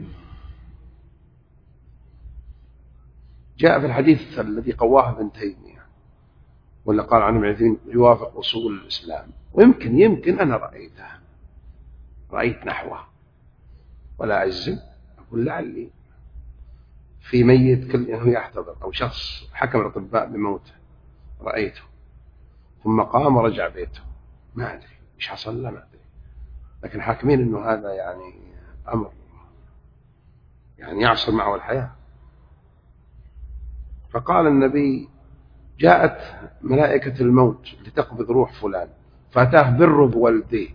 جاء في الحديث الذي قواه ابن تيمية ولا قال عنه ابن يوافق أصول الإسلام، ويمكن أنا رأيت نحوه ولا أجزم، أقول لعلي في ميت كل أنه يحتضر أو شخص حكم الأطباء بموته رأيته ثم قام ورجع بيته، ما أدري إيش حصل له، ما أدري، لكن حاكمين أنه هذا يعني أمر يعني يعصر معه الحياة. فقال النبي جاءت ملائكة الموت لتقبض روح فلان فأتاه بر بوالديه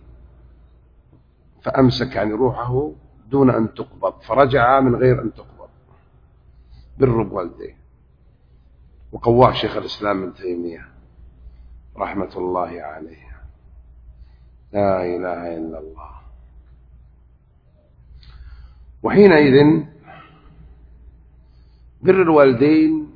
فأمسك عن روحه دون أن تقبض فرجع من غير أن تقبض، بر بوالديه. وقواه شيخ الإسلام ابن تيمية رحمة الله عليه. لا إله إلا الله. وحينئذ بر الوالدين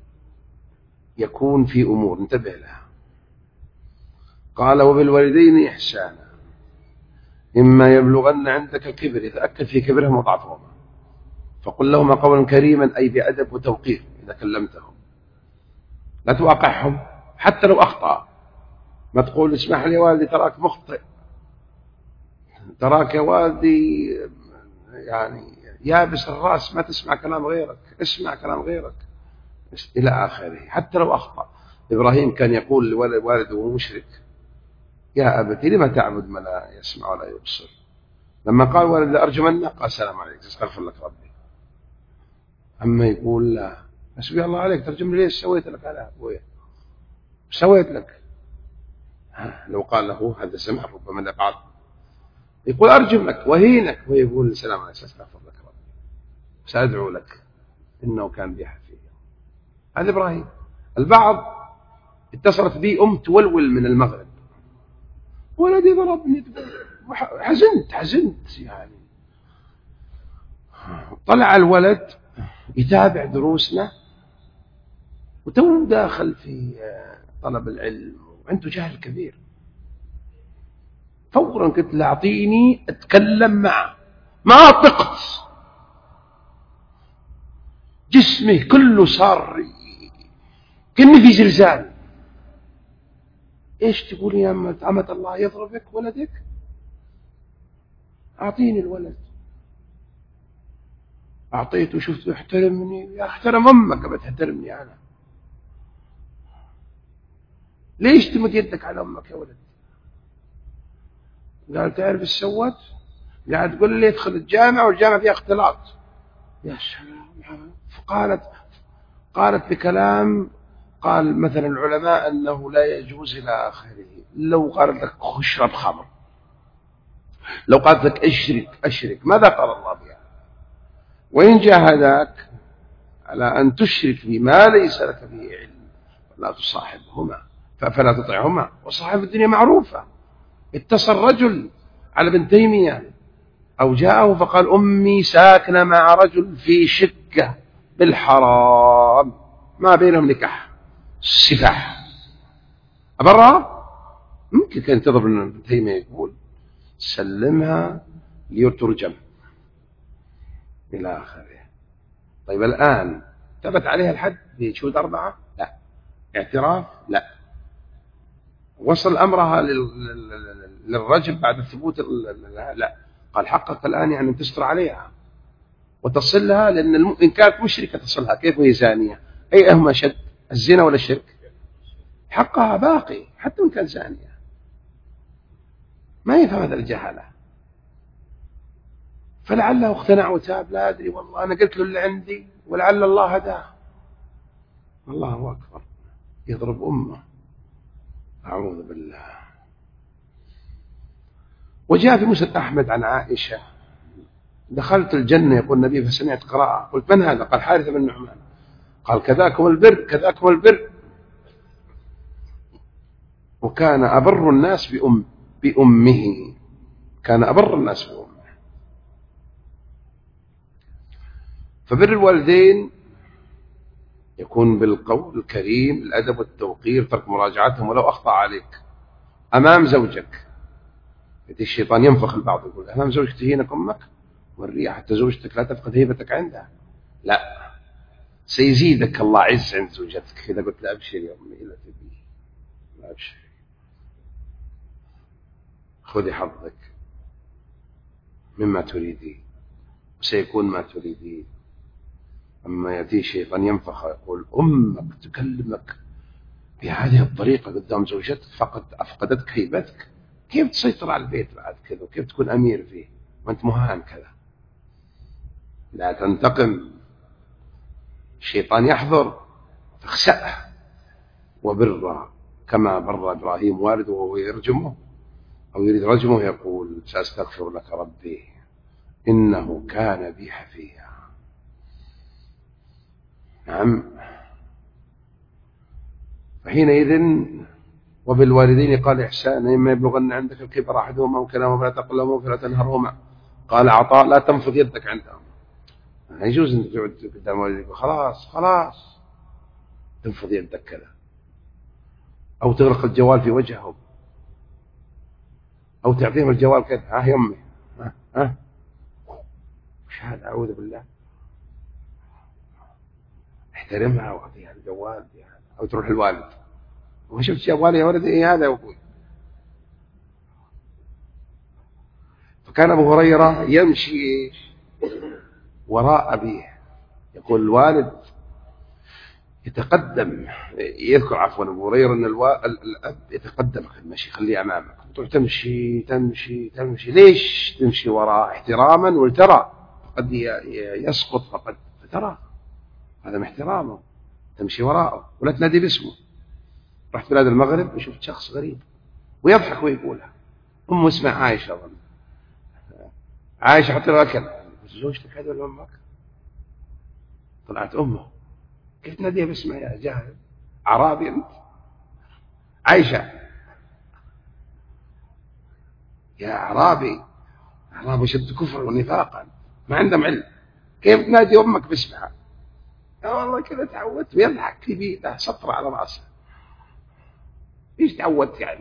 يكون في أمور انتبه لها. قال وبالوالدين إحسانا إما يبلغن عندك الكبر، يتأكد في كبرهم وضعفهما، فقل لهما قولا كريما أي بأدب وتوقير إذا كلمتهم، لا توقعهم حتى لو أخطأ. ما تقول اسمح لي يا والدي تراك مخطئ، تراك يا والدي يعني يابس الرأس، ما تسمع كلام غيرك، اسمع كلام غيرك، إلى آخره، حتى لو أخطأ. إبراهيم كان يقول لوالده وهو مشرك: يا أبتي لما تعبد ما لا يسمع ولا يبصر. لما قال والد لأرجمنك قال سلام عليك استغفر لك ربي. أما يقول لا حسبي الله عليك ترجم لي ليش سويت لك على أبويا سويت لك. لو قال له هذا سمع ربما لبعض يقول أرجم لك وهينك، ويقول سلام عليك استغفر لك ربي سأدعو لك إنه كان بي حفيظ. هذا إبراهيم. البعض اتصلت بي أم تولول من المغرب: ولدي ضربني، حزنت يعني. طلع الولد يتابع دروسنا وتو داخل في طلب العلم وعنده جهل كبير. فورا قلت له أعطيني أتكلم معه، ما طقت، جسمه كله صار كأنه في زلزال. إيش تقول يا أمة الله يضربك ولدك؟ أعطيني الولد. أعطيته، شفته يحترمني، يا احترم أمك قبل تحترمني أنا. ليش تمد يدك على أمك يا ولد؟ قال تعرف ايش سوت؟ قاعد تقول لي ادخل الجامعة والجامعة فيها اختلاط. يا سلام. قالت بكلام، قال مثلا العلماء أنه لا يجوز إلى آخره. لو قالت لك اشرب خمر، لو قالت لك أشرك، ماذا قال الله بها؟ وإن جاهداك على أن تشرك بما ليس لك به علم فلا تصاحبهما، فلا تطعهما، وصاحب الدنيا معروفة. اتصل رجل على ابن تيمية أو جاءه فقال أمي ساكنة مع رجل في شقة بالحرام ما بينهم نكاح سفاح، أبرا؟ ممكن كان ينتظر من ابن تيمية يقول سلمها ليترجم إلى آخره. طيب الآن ثبت عليها الحد بشهود 4؟ لا. اعتراف؟ لا. وصل أمرها للرجم بعد ثبوت؟ لا. قال حقق الآن يعني تستر عليها وتصلها، لأن إن كانت مشركة تصلها كيف وهي زانية؟ أي أهم شد، الزنا ولا الشرك؟ حقها باقي حتى وإن كانت زانية. ما يفهم هذا الجهلة. فلعله اقتنع وتاب، لا أدري والله. أنا قلت له اللي عندي ولعل الله هداه. الله أكبر، يضرب أمه، أعوذ بالله. وجاء في مسند أحمد عن عائشة: دخلت الجنة يقول النبي فسمعت قراءة، قلت من هذا؟ قال حارثة بن النعمان. قال كذاكم البر، كذاكم البر. وكان أبر الناس بأمه، كان أبر الناس بأمه. فبر الوالدين يكون بالقول الكريم، الأدب والتوقير، ترك مراجعتهم ولو أخطأ عليك أمام زوجك. الشيطان ينفخ البعض يقول أمام زوجك تهينك أمك، والريح حتى زوجتك لا تفقد هيبتك عندها. لا، سيزيدك الله عز عند زوجتك إذا قلت لا أبشر يا أمي إلا تبي، لا أبشر، خذي حظك مما تريدين وسيكون ما تريدين. أما يأتي الشيطان ينفخ يقول أمك تكلمك بهذه الطريقة قدام زوجتك فقد أفقدتك هيبتك، كيف تسيطر على البيت بعد كذا، وكيف تكون أمير فيه وأنت مهان كذا؟ لا تنتقم، الشيطان يحضر فاخسأه وبره كما بر إبراهيم والده وهو يرجمه أو يريد رجمه، يقول سأستغفر لك ربي إنه كان بي حفيا. نعم. فحينئذ وبالوالدين قال إحسانا إما يبلغن عندك الكبر أحدهما أو كلاهما فلا تقل لهما فلا تنهرهما. قال عطاء لا تنفض يدك عندهم. لا يجوز أن تقعد قدام والديك خلاص تنفض يدك كذا، أو تغرق الجوال في وجههم، أو تعطيهم الجوال كذا، ها يا أمي ها وش هذا؟ أعوذ بالله. احترمها واعطيها الجوال يعني. أو تروح الوالد وشفت جوالي يا ولدي إيه هذا يا أبوي. فكان أبو هريرة يمشي وراء أبيه، يقول الوالد يتقدم، يذكر عفوا أبو هريرة أن الأب يتقدم في المشي، خليه أمامك، تروح تمشي تمشي تمشي. ليش تمشي وراء؟ احتراما ولترى، قد يسقط فقد فترى، هذا من احترامه، تمشي وراءه ولا تنادي باسمه. رحت بلاد المغرب وشفت شخص غريب ويضحك ويقولها، أمه اسمها عائشة أظن، عائشة حط لها أكل، زوجتك هذا ولا أمك؟ طلعت أمه. كيف تناديها باسمها يا جاهل؟ أعرابي أنت؟ عائشة يا أعرابي، أعرابي شد كفر ونفاقا ما عندهم علم، كيف تنادي أمك باسمها؟ يا والله كذا تعودت. ويضحك في بيته سطر على رأسه. إيش تعودت يعني؟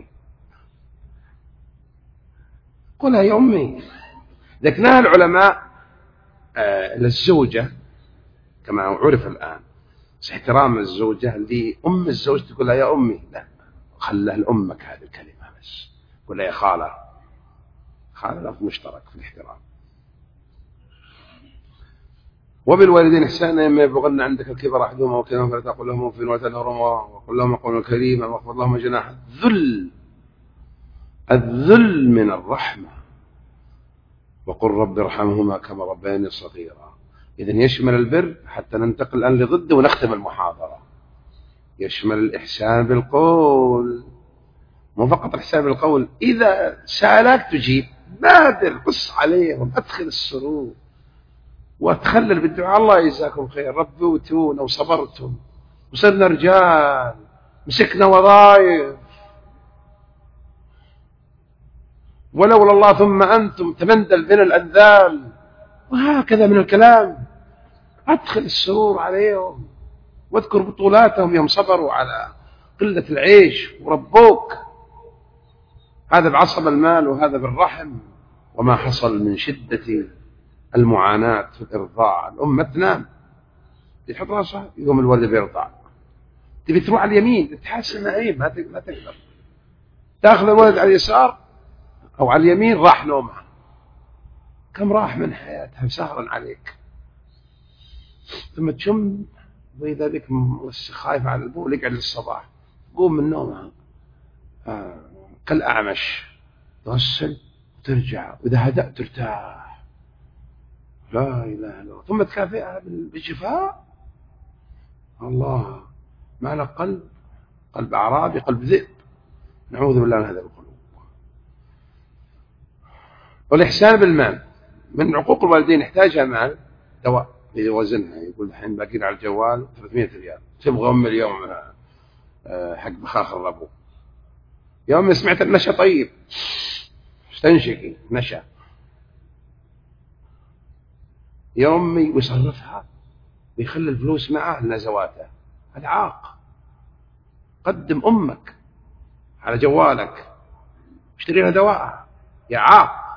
قلها يا أمي. ذكرناها العلماء للزوجة كما عرف الآن، احترام الزوجة لأم الزوج تقول لها يا أمي، لا، خلها لأمك هذه الكلمة بس، قل لها يا خالة، خالة لفظ مشترك في الاحترام. وبالوالدين إحسانا إما يبلغن عندك الكبر أحدهما أو كلاهما فلا تقل لهما أف ولا تنهرهما وقل لهما قولا كريما واخفض لهما جناح الذل من الرحمة، وقل رب ارحمهما كما ربياني صغيرا. إذن يشمل البر، حتى ننتقل الآن لضده ونختم المحاضرة. يشمل الإحسان بالقول، مو فقط الإحسان بالقول، إذا سألك تجيب، بادر، قص عليهم، أدخل السرور وأتخلل بالدعاء، الله يجزاكم خير، ربوتونا وصبرتم وصرنا رجال، مسكنا وظائف، ولولا الله ثم أنتم تمندل بين الأنذال، وهكذا من الكلام. أدخل السرور عليهم واذكر بطولاتهم يوم صبروا على قلة العيش وربوك، هذا بعصب المال وهذا بالرحم. وما حصل من شدة المعاناة في الإرضاع، الأم ما تنام، تحط راسها يقوم الولد بيرضع، تبي تروح على اليمين تحس نعيم، ما تقدر، تأخذ الولد على اليسار أو على اليمين، راح نومها. كم راح من حياتها سهرا عليك، ثم تشم وإذا بك خايف على البول، يقعد للصباح، قوم من نومها كالأعمش، تغسل وترجع، وإذا هدأت ترتاح، لا إله إلا الله، ثم تكافئها بالشفاء. الله، ما له قلب أعرابي، قلب ذئب، نعوذ بالله من هذا القلوب. والإحسان بالمال، من عقوق الوالدين يحتاجها مال، دواء يوزنها، يقول الحين باقين على الجوال 300 ريال، تبغى أم اليوم حق بخاخ الربو، يا أمي سمعت النشا طيب، استنشقي نشا، يا أمي، ويصرفها ويخلي الفلوس معه لنزواته، هذا عاق. قدم أمك على جوالك، اشتري لها دواء، يا عاق.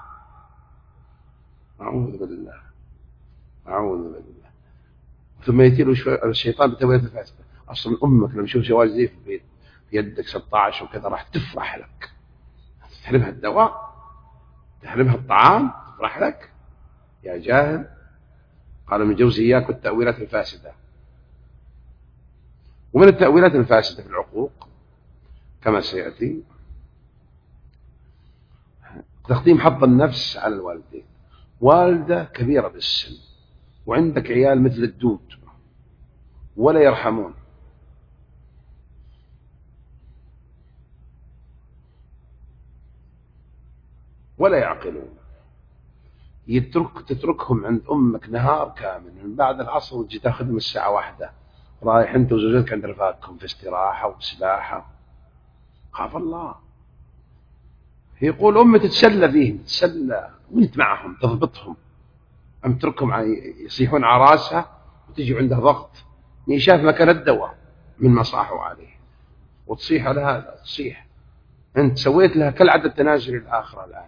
أعوذ بالله، أعوذ بالله. ثم يأتي له الشيطان بتوبة فاسدة. أصلا أمك لما تشوف جوال زي في يدك 16 وكذا راح تفرح لك، تحرمها الدواء، تحرمها الطعام، تفرح لك يا جاهل. قال من جوزي إياك والتأويلات الفاسدة. ومن التأويلات الفاسدة في العقوق كما سيأتي تقديم حظ النفس على الوالدين. والدة كبيرة بالسن وعندك عيال مثل الدود ولا يرحمون، ولا يعقلون، تتركهم عند أمك نهار كامل، من بعد العصر وتجي تاخذهم الساعة 1 رايح أنت وزوجتك عند رفاقكم في استراحة وسباحة. خاف الله. يقول أمي تتسلى فيهم، تتسلى وانت معهم تضبطهم، أم تركهم يصيحون على راسها وتجي عندها ضغط، شاف مكان الدواء من ما صاحوا عليه، وتصيح على هذا، تصيح أنت سويت لها كالعدد التنازل الآخرة الآن،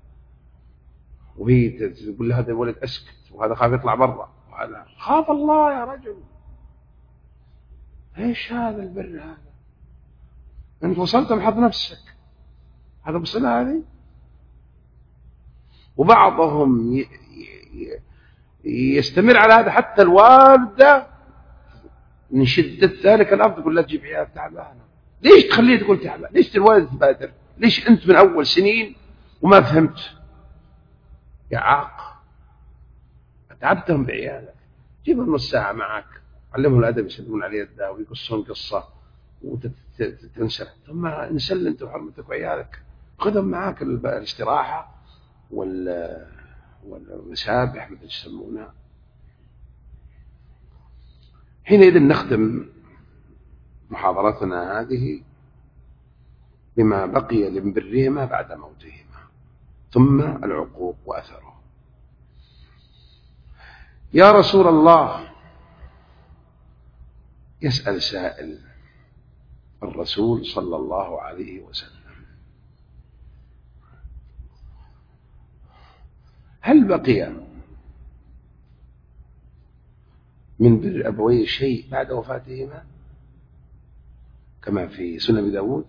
وهي تقول لها هذا الولد أسكت وهذا خاف يطلع برا، وهذا خاف الله يا رجل. إيش هذا البر هذا؟ أنت وصلت محط نفسك، هذا بصلة هذه. وبعضهم يستمر على هذا حتى الوالدة من شدة ذلك الأمر تقول لا تجيب عيال تعبانة. ليش تخليه تقول تعبان؟ ليش الوالد تبادر؟ ليش أنت من أول سنين وما فهمت؟ يا عاق، تعبتهم بعيالك، جيبهم نص ساعة معك، علمهم الأدب، يسلمون عليه الداء ويقصون قصة وتنسى، ثم انسل أنت وحرمتك وعيالك، خذهم معك الاستراحة والمسابح مثل يسمونها. حينئذ نختم محاضرتنا هذه بما بقي لبرهما بعد موتهما، ثم العقوق وأثره. يا رسول الله، يسأل سائل الرسول صلى الله عليه وسلم: هل بقي من بر أبويه شيء بعد وفاتهما كما في سنن أبي داود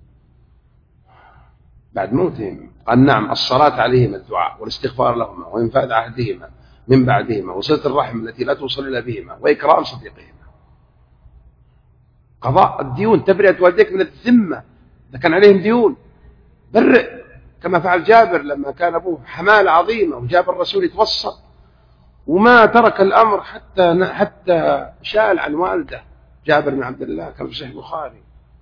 بعد موتهم؟ قال: نعم، الصلاة عليهما، الدعاء والاستغفار لهما، وإنفاذ عهدهما من بعدهما، وصلة الرحم التي لا توصل إلا بهما، وإكرام صديقهما. قضاء الديون، تبرئة والديك من الذمة إذا كان عليهم ديون، برئ كما فعل جابر لما كان أبوه حمالة عظيمة وجاب الرسول يتوسط وما ترك الأمر حتى شال عن والده جابر بن عبد الله، كان في صحيح البخاري.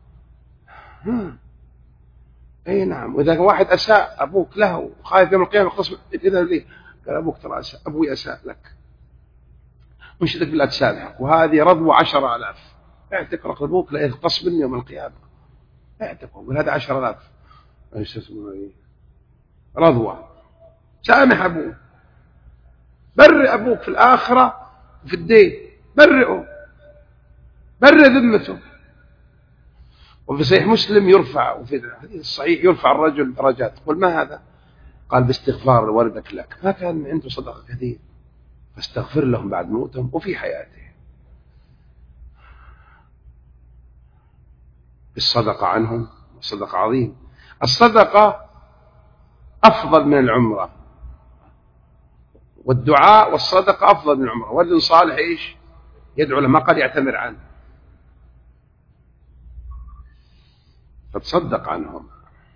أي نعم. وإذا واحد أساء أبوك له وخايف يوم القيامة يختصم إذا لي، قال: أبوك ترى أساء، أبوي أساء لك، منشدك بالله تسامحك، وهذه رضوة 10,000، اعتق رقبة أبوك لا يختص مني يوم القيامة، اعتقه، وهذا 10,000 رضوة. سامح أبوه، برئ أبوك في الآخرة وفي الدين، برئه، برئ ذمته. وفي صحيح مسلم يرفع، وفي الحديث الصحيح يرفع الرجل درجات. قل: ما هذا؟ قال: باستغفار والدك لك، ما كان عنده صدقة كثير فاستغفر لهم بعد موتهم وفي حياته. الصدقة عنهم الصدقة عظيم، الصدقة أفضل من العمرة، والدعاء والصدقة أفضل من العمرة. ولد صالح إيش يدعو له، ما قال يعتمر عنه، فتصدق عنهم.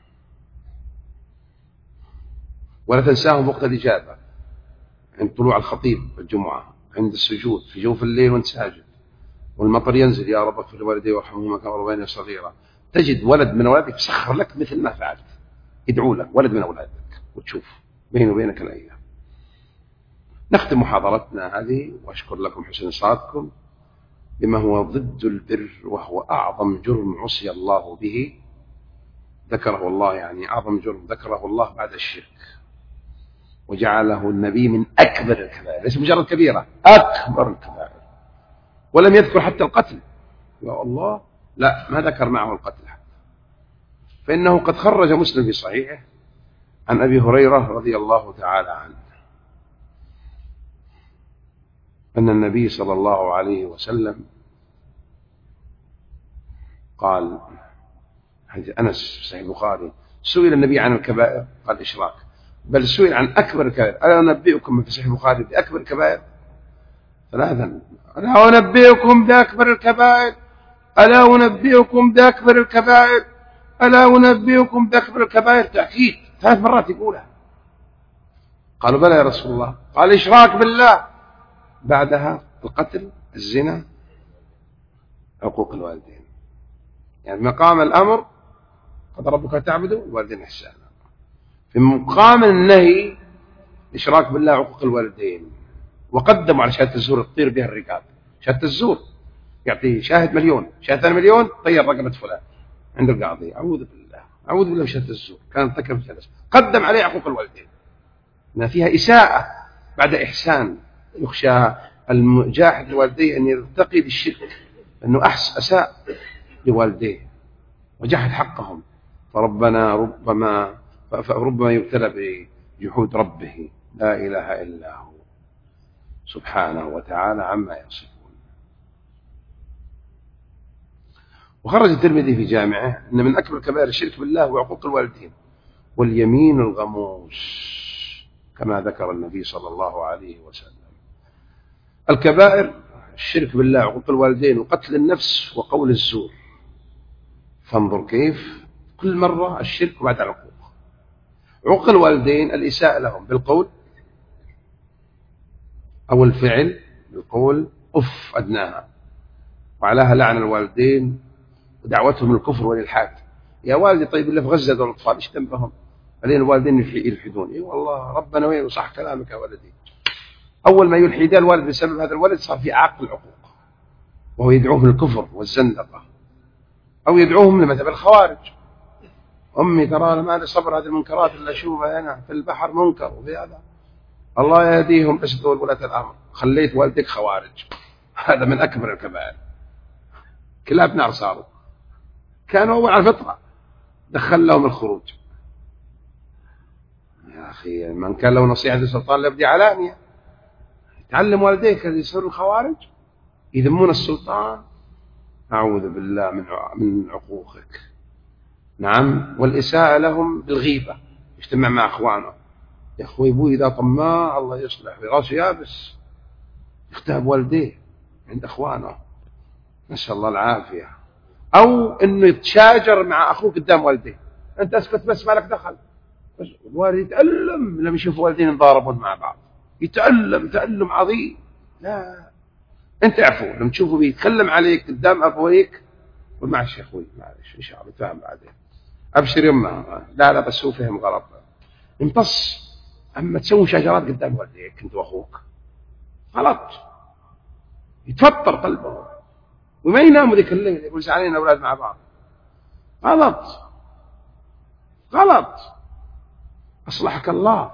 ولا تنساهم وقت الإجابة، عند طلوع الخطيب الجمعة، عند السجود، في جوف الليل وانت ساجد والمطر ينزل: يا رب اغفر لوالدي وارحمهما كما ربياني صغيرا. تجد ولد من أولادك يسخر لك مثل ما فعلت، يدعو لك ولد من أولادك، وتشوف بينه وبينك الأيام. نختم محاضرتنا هذه وأشكر لكم حسن إصغائكم بما هو ضد البر، وهو أعظم جرم عصي الله به، ذكره الله، يعني أعظم جرم ذكره الله بعد الشرك، وجعله النبي من أكبر الكبائر، ليس مجرد كبيرة، أكبر الكبائر، ولم يذكر حتى القتل. يا الله، لا، ما ذكر معه القتل حتى. فإنه قد خرج مسلم في صحيحه عن أبي هريرة رضي الله تعالى عنه أن النبي صلى الله عليه وسلم قال، حديث أنس في صحيح البخاري: سئل النبي عن الكبائر قال: إشراك. بل سئل عن أكبر الكبائر: ألا أنبئكم في صحيح البخاري بأكبر الكبائر؟ ثلاثا: ألا أنبئكم بأكبر الكبائر؟ ألا أنبئكم بأكبر الكبائر؟ ألا أنبئكم بأكبر الكبائر؟ تأكيد 3 مرات يقولها. قالوا: بلى يا رسول الله. قال: إشراك بالله، بعدها القتل، الزنا، عقوق الوالدين. يعني مقام الأمر قد ربك تعبدوا الوالدين إحسانا، في مقام النهي إشراك بالله، عقوق الوالدين. وقدموا على شهادة الزور تطير بها الرقاب. شهادة الزور يعطي شاهد 1,000,000، شاهد 2,000,000 طير رقبة فلان عند القاضي. أعوذ بالله، أعوذ بالله من شهادة الزور. كانت تكفي جلس، قدم عليه عقوق الوالدين، أن فيها إساءة بعد إحسان. يخشى الجاحد لوالديه أن يرتقي بالشرك، أنه أساء لوالديه وجحد حقهم، فربما يبتلى بجحود ربه لا إله إلا هو سبحانه وتعالى عما يصفون. وخرج الترمذي في جامعه أن من أكبر كبائر الشرك بالله وعقوق الوالدين واليمين الغموس، كما ذكر النبي صلى الله عليه وسلم. الكبائر الشرك بالله وعقوق الوالدين وقتل النفس وقول الزور. فانظر كيف كل مرة الشرك وبعد العقوق. عقوق الوالدين الإساءة لهم بالقول أو الفعل. بالقول أف أدناها، وعلاها لعن الوالدين ودعوتهم الكفر والإلحاد. يا والدي طيب اللي في غزة دول الأطفال إيش ذنبهم؟ علينا الوالدين يلحدون. إيه والله ربنا وين وصح كلامك يا ولدي. أول ما يلحد الوالد بسبب هذا الولد صار في عاق العقوق، وهو يدعوهم للكفر والزندقة، أو يدعوهم لمذهب الخوارج. أمي ترى أنا ما لي صبر هذه المنكرات اللي أشوفها هنا في البحر منكر وفي هذا. الله يهديهم بس دول ولاة الأمر. خليت والدك خوارج، هذا من أكبر الكبائر. كلاب نار صاروا، كانوا أول على الفطرة دخل لهم الخروج. يا أخي من كان له نصيحة السلطان ليبدي علانية. تعلم والديك يصيروا الخوارج يذمون السلطان. أعوذ بالله من عقوقك. نعم. والإساءة لهم بالغيبة، يجتمع مع أخوانه. يا أخوي أبوي إذا طماع الله يصلح في راسه يابس، يختاب والديه عند أخوانه، نسأل الله العافية. أو إنه يتشاجر مع أخوك قدام والديه، أنت أسكت بس ما لك دخل. الوالد يتألم لما يشوف والدين يتضاربون مع بعض، تألم عظيم. لا، أنت عفو لما تشوفه بيتكلم عليك قدام أبويك قل معلش يا أخوي معلش إن شاء الله فاهم بعدين، أبشر يمه. لا بس هو فهم غلط، امتص. أما تسوي شجرات قدام والديك أنت وأخوك غلط، يتفطر قلبه وما يناموا ذيك الليل، يقول زعلين الأولاد مع بعض. غلط. أصلحك الله.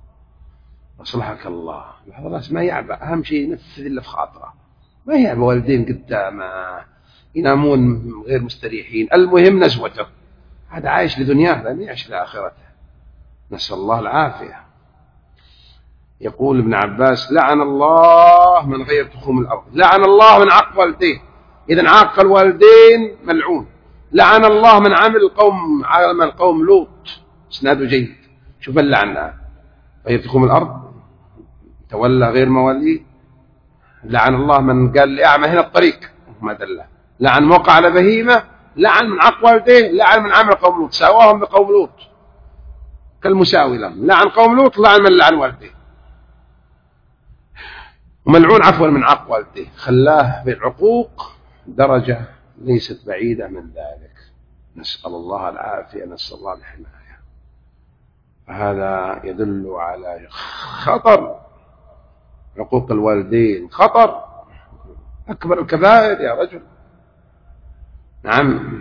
الناس ما يعبأ، أهم شيء ينفذ إلا في خاطره. ما يعبأ والدين قدامه ينامون غير مستريحين. المهم نزوته، هذا عايش لدنياه لا يعيش لآخرته، نسأل الله العافية. يقول ابن عباس لعن الله من غير تخوم الأرض، لعن الله من عق والديه. إذن عاق الوالدين ملعون. لعن الله من عمل القوم لوط. اسناده جيد. شوف اللعنة غير تخوم الأرض، تولى غير مواليه. لعن الله من قال لي أعمى هنا الطريق وما دله. لعن موقع على بهيمة. لعن من عق والديه. لعن من عمل قوم لوط، ساواهم بقوم لوط كالمساوي لهم. لعن قوم لوط، لعن من لعن والديه. وملعون عفوا من عق والديه، خلاه بالعقوق درجة ليست بعيدة من ذلك. نسأل الله العافية، نسأل الله الحماية. هذا يدل على خطر عقوق الوالدين، خطر أكبر الكبائر يا رجل. نعم.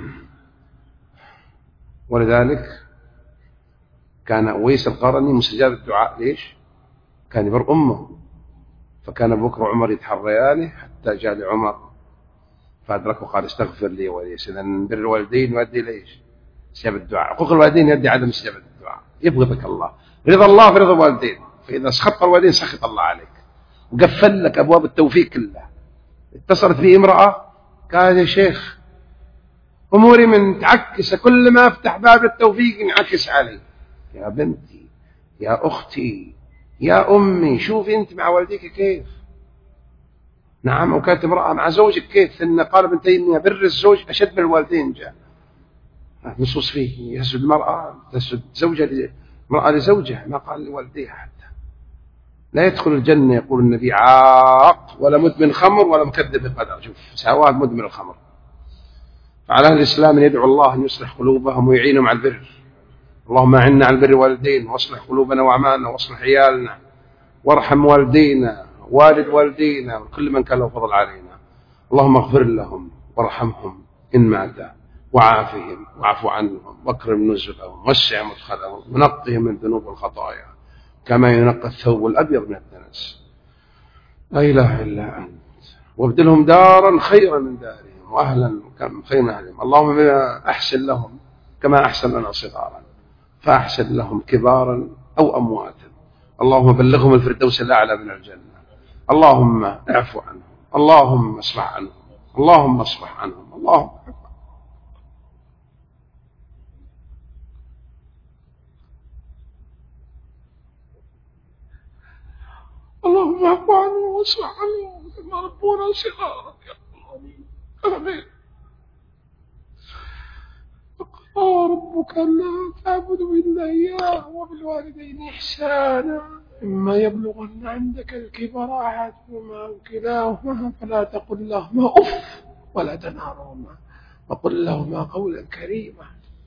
ولذلك كان أويس القرني مستجاب الدعاء. ليش؟ كان يبر أمه، فكان أبو بكر وعمر يتحريانه حتى جاء لعمر فأدركه قال استغفر لي وليس. إذن بر الوالدين يؤدي ليش؟ استجابة الدعاء. عقوق الوالدين يؤدي عدم استجابة الدعاء. يبغضك الله. رضا الله في رضا الوالدين، فإذا سخط الوالدين سخط الله عليك وقفل لك أبواب التوفيق كلها. اتصلت بي امرأة قالت يا شيخ أموري من تعكس، كل ما أفتح باب التوفيق ينعكس علي. يا بنتي، يا أختي، يا أمي، شوفي أنت مع والديك كيف. نعم. وكانت امرأة مع زوجك كيف، إن قال ابن تيمية بر الزوج أشد من الوالدين. جاء نصوص فيه يسجد المرأة تسجد زوجها المرأة لزوجها، ما قال لوالديها حتى. لا يدخل الجنة يقول النبي عاق ولا مدمن خمر ولا مكذب بالقدر. شوف سواه مدمن الخمر. فعلى أهل الإسلام أن يدعو الله أن يصلح قلوبهم ويعينهم على البر. اللهم أعنا على البر والدين، واصلح قلوبنا وأعمالنا، واصلح عيالنا، وارحم والدينا والد والدينا وكل من كان له فضل علينا. اللهم اغفر لهم وارحمهم إن مات، وعافهم واعف عنهم، واكرم نزلهم، وسع مدخلهم، ونقهم من الذنوب والخطايا كما ينقى الثوب الأبيض من الدنس. لا إله إلا أنت. وابدلهم دارا خيرا من دارهم، وأهلا خيرا من أهلهم. اللهم أحسن لهم كما أحسن لنا صغارا، فأحسن لهم كبارا أو أمواتا. اللهم بلغهم الفردوس الأعلى من الجنة. اللهم اعفو عنهم، اللهم اصفح عنهم، اللهم اصفح عنهم، اللهم اللهم اعف عنهم واصلح عنهم كما ربونا صغارا يا آمين آمين. وقضى ربك ألا تعبدوا إلا إياه وبالوالدين إحسانا إما يبلغن عندك الكبر أحدهما أو كلاهما فلا تقل لهما أف ولا تنهرهما وقل لهما قولا كريما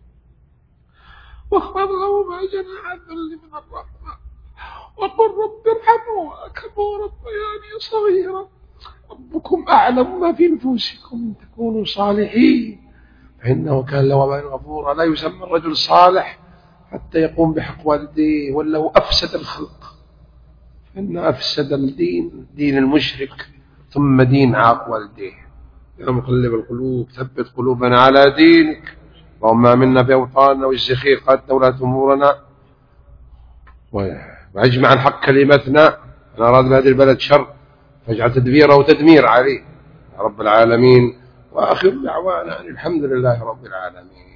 واخفض لهما جناح الذل من الرحمة وقل رب ارحمهما كما ربياني صغيرا ربكم أعلم ما في نفوسكم إن تكونوا صالحين فإنه كان لوابا غفورا. لا يسمى الرجل صالح حتى يقوم بحق والديه ولو أفسد الخلق، فإن أفسد الدين دين المشرك ثم دين عاق والديه. يا مقلب القلوب ثبت قلوبنا على دينك، اللهم آمنا في أوطاننا والزخير قد ولاة أمورنا واجمع عن حق كلمتنا. أن أراد بهذه البلد شر فاجعل تدبيره وتدمير عليه يا رب العالمين. وآخر دعوانا الحمد لله رب العالمين.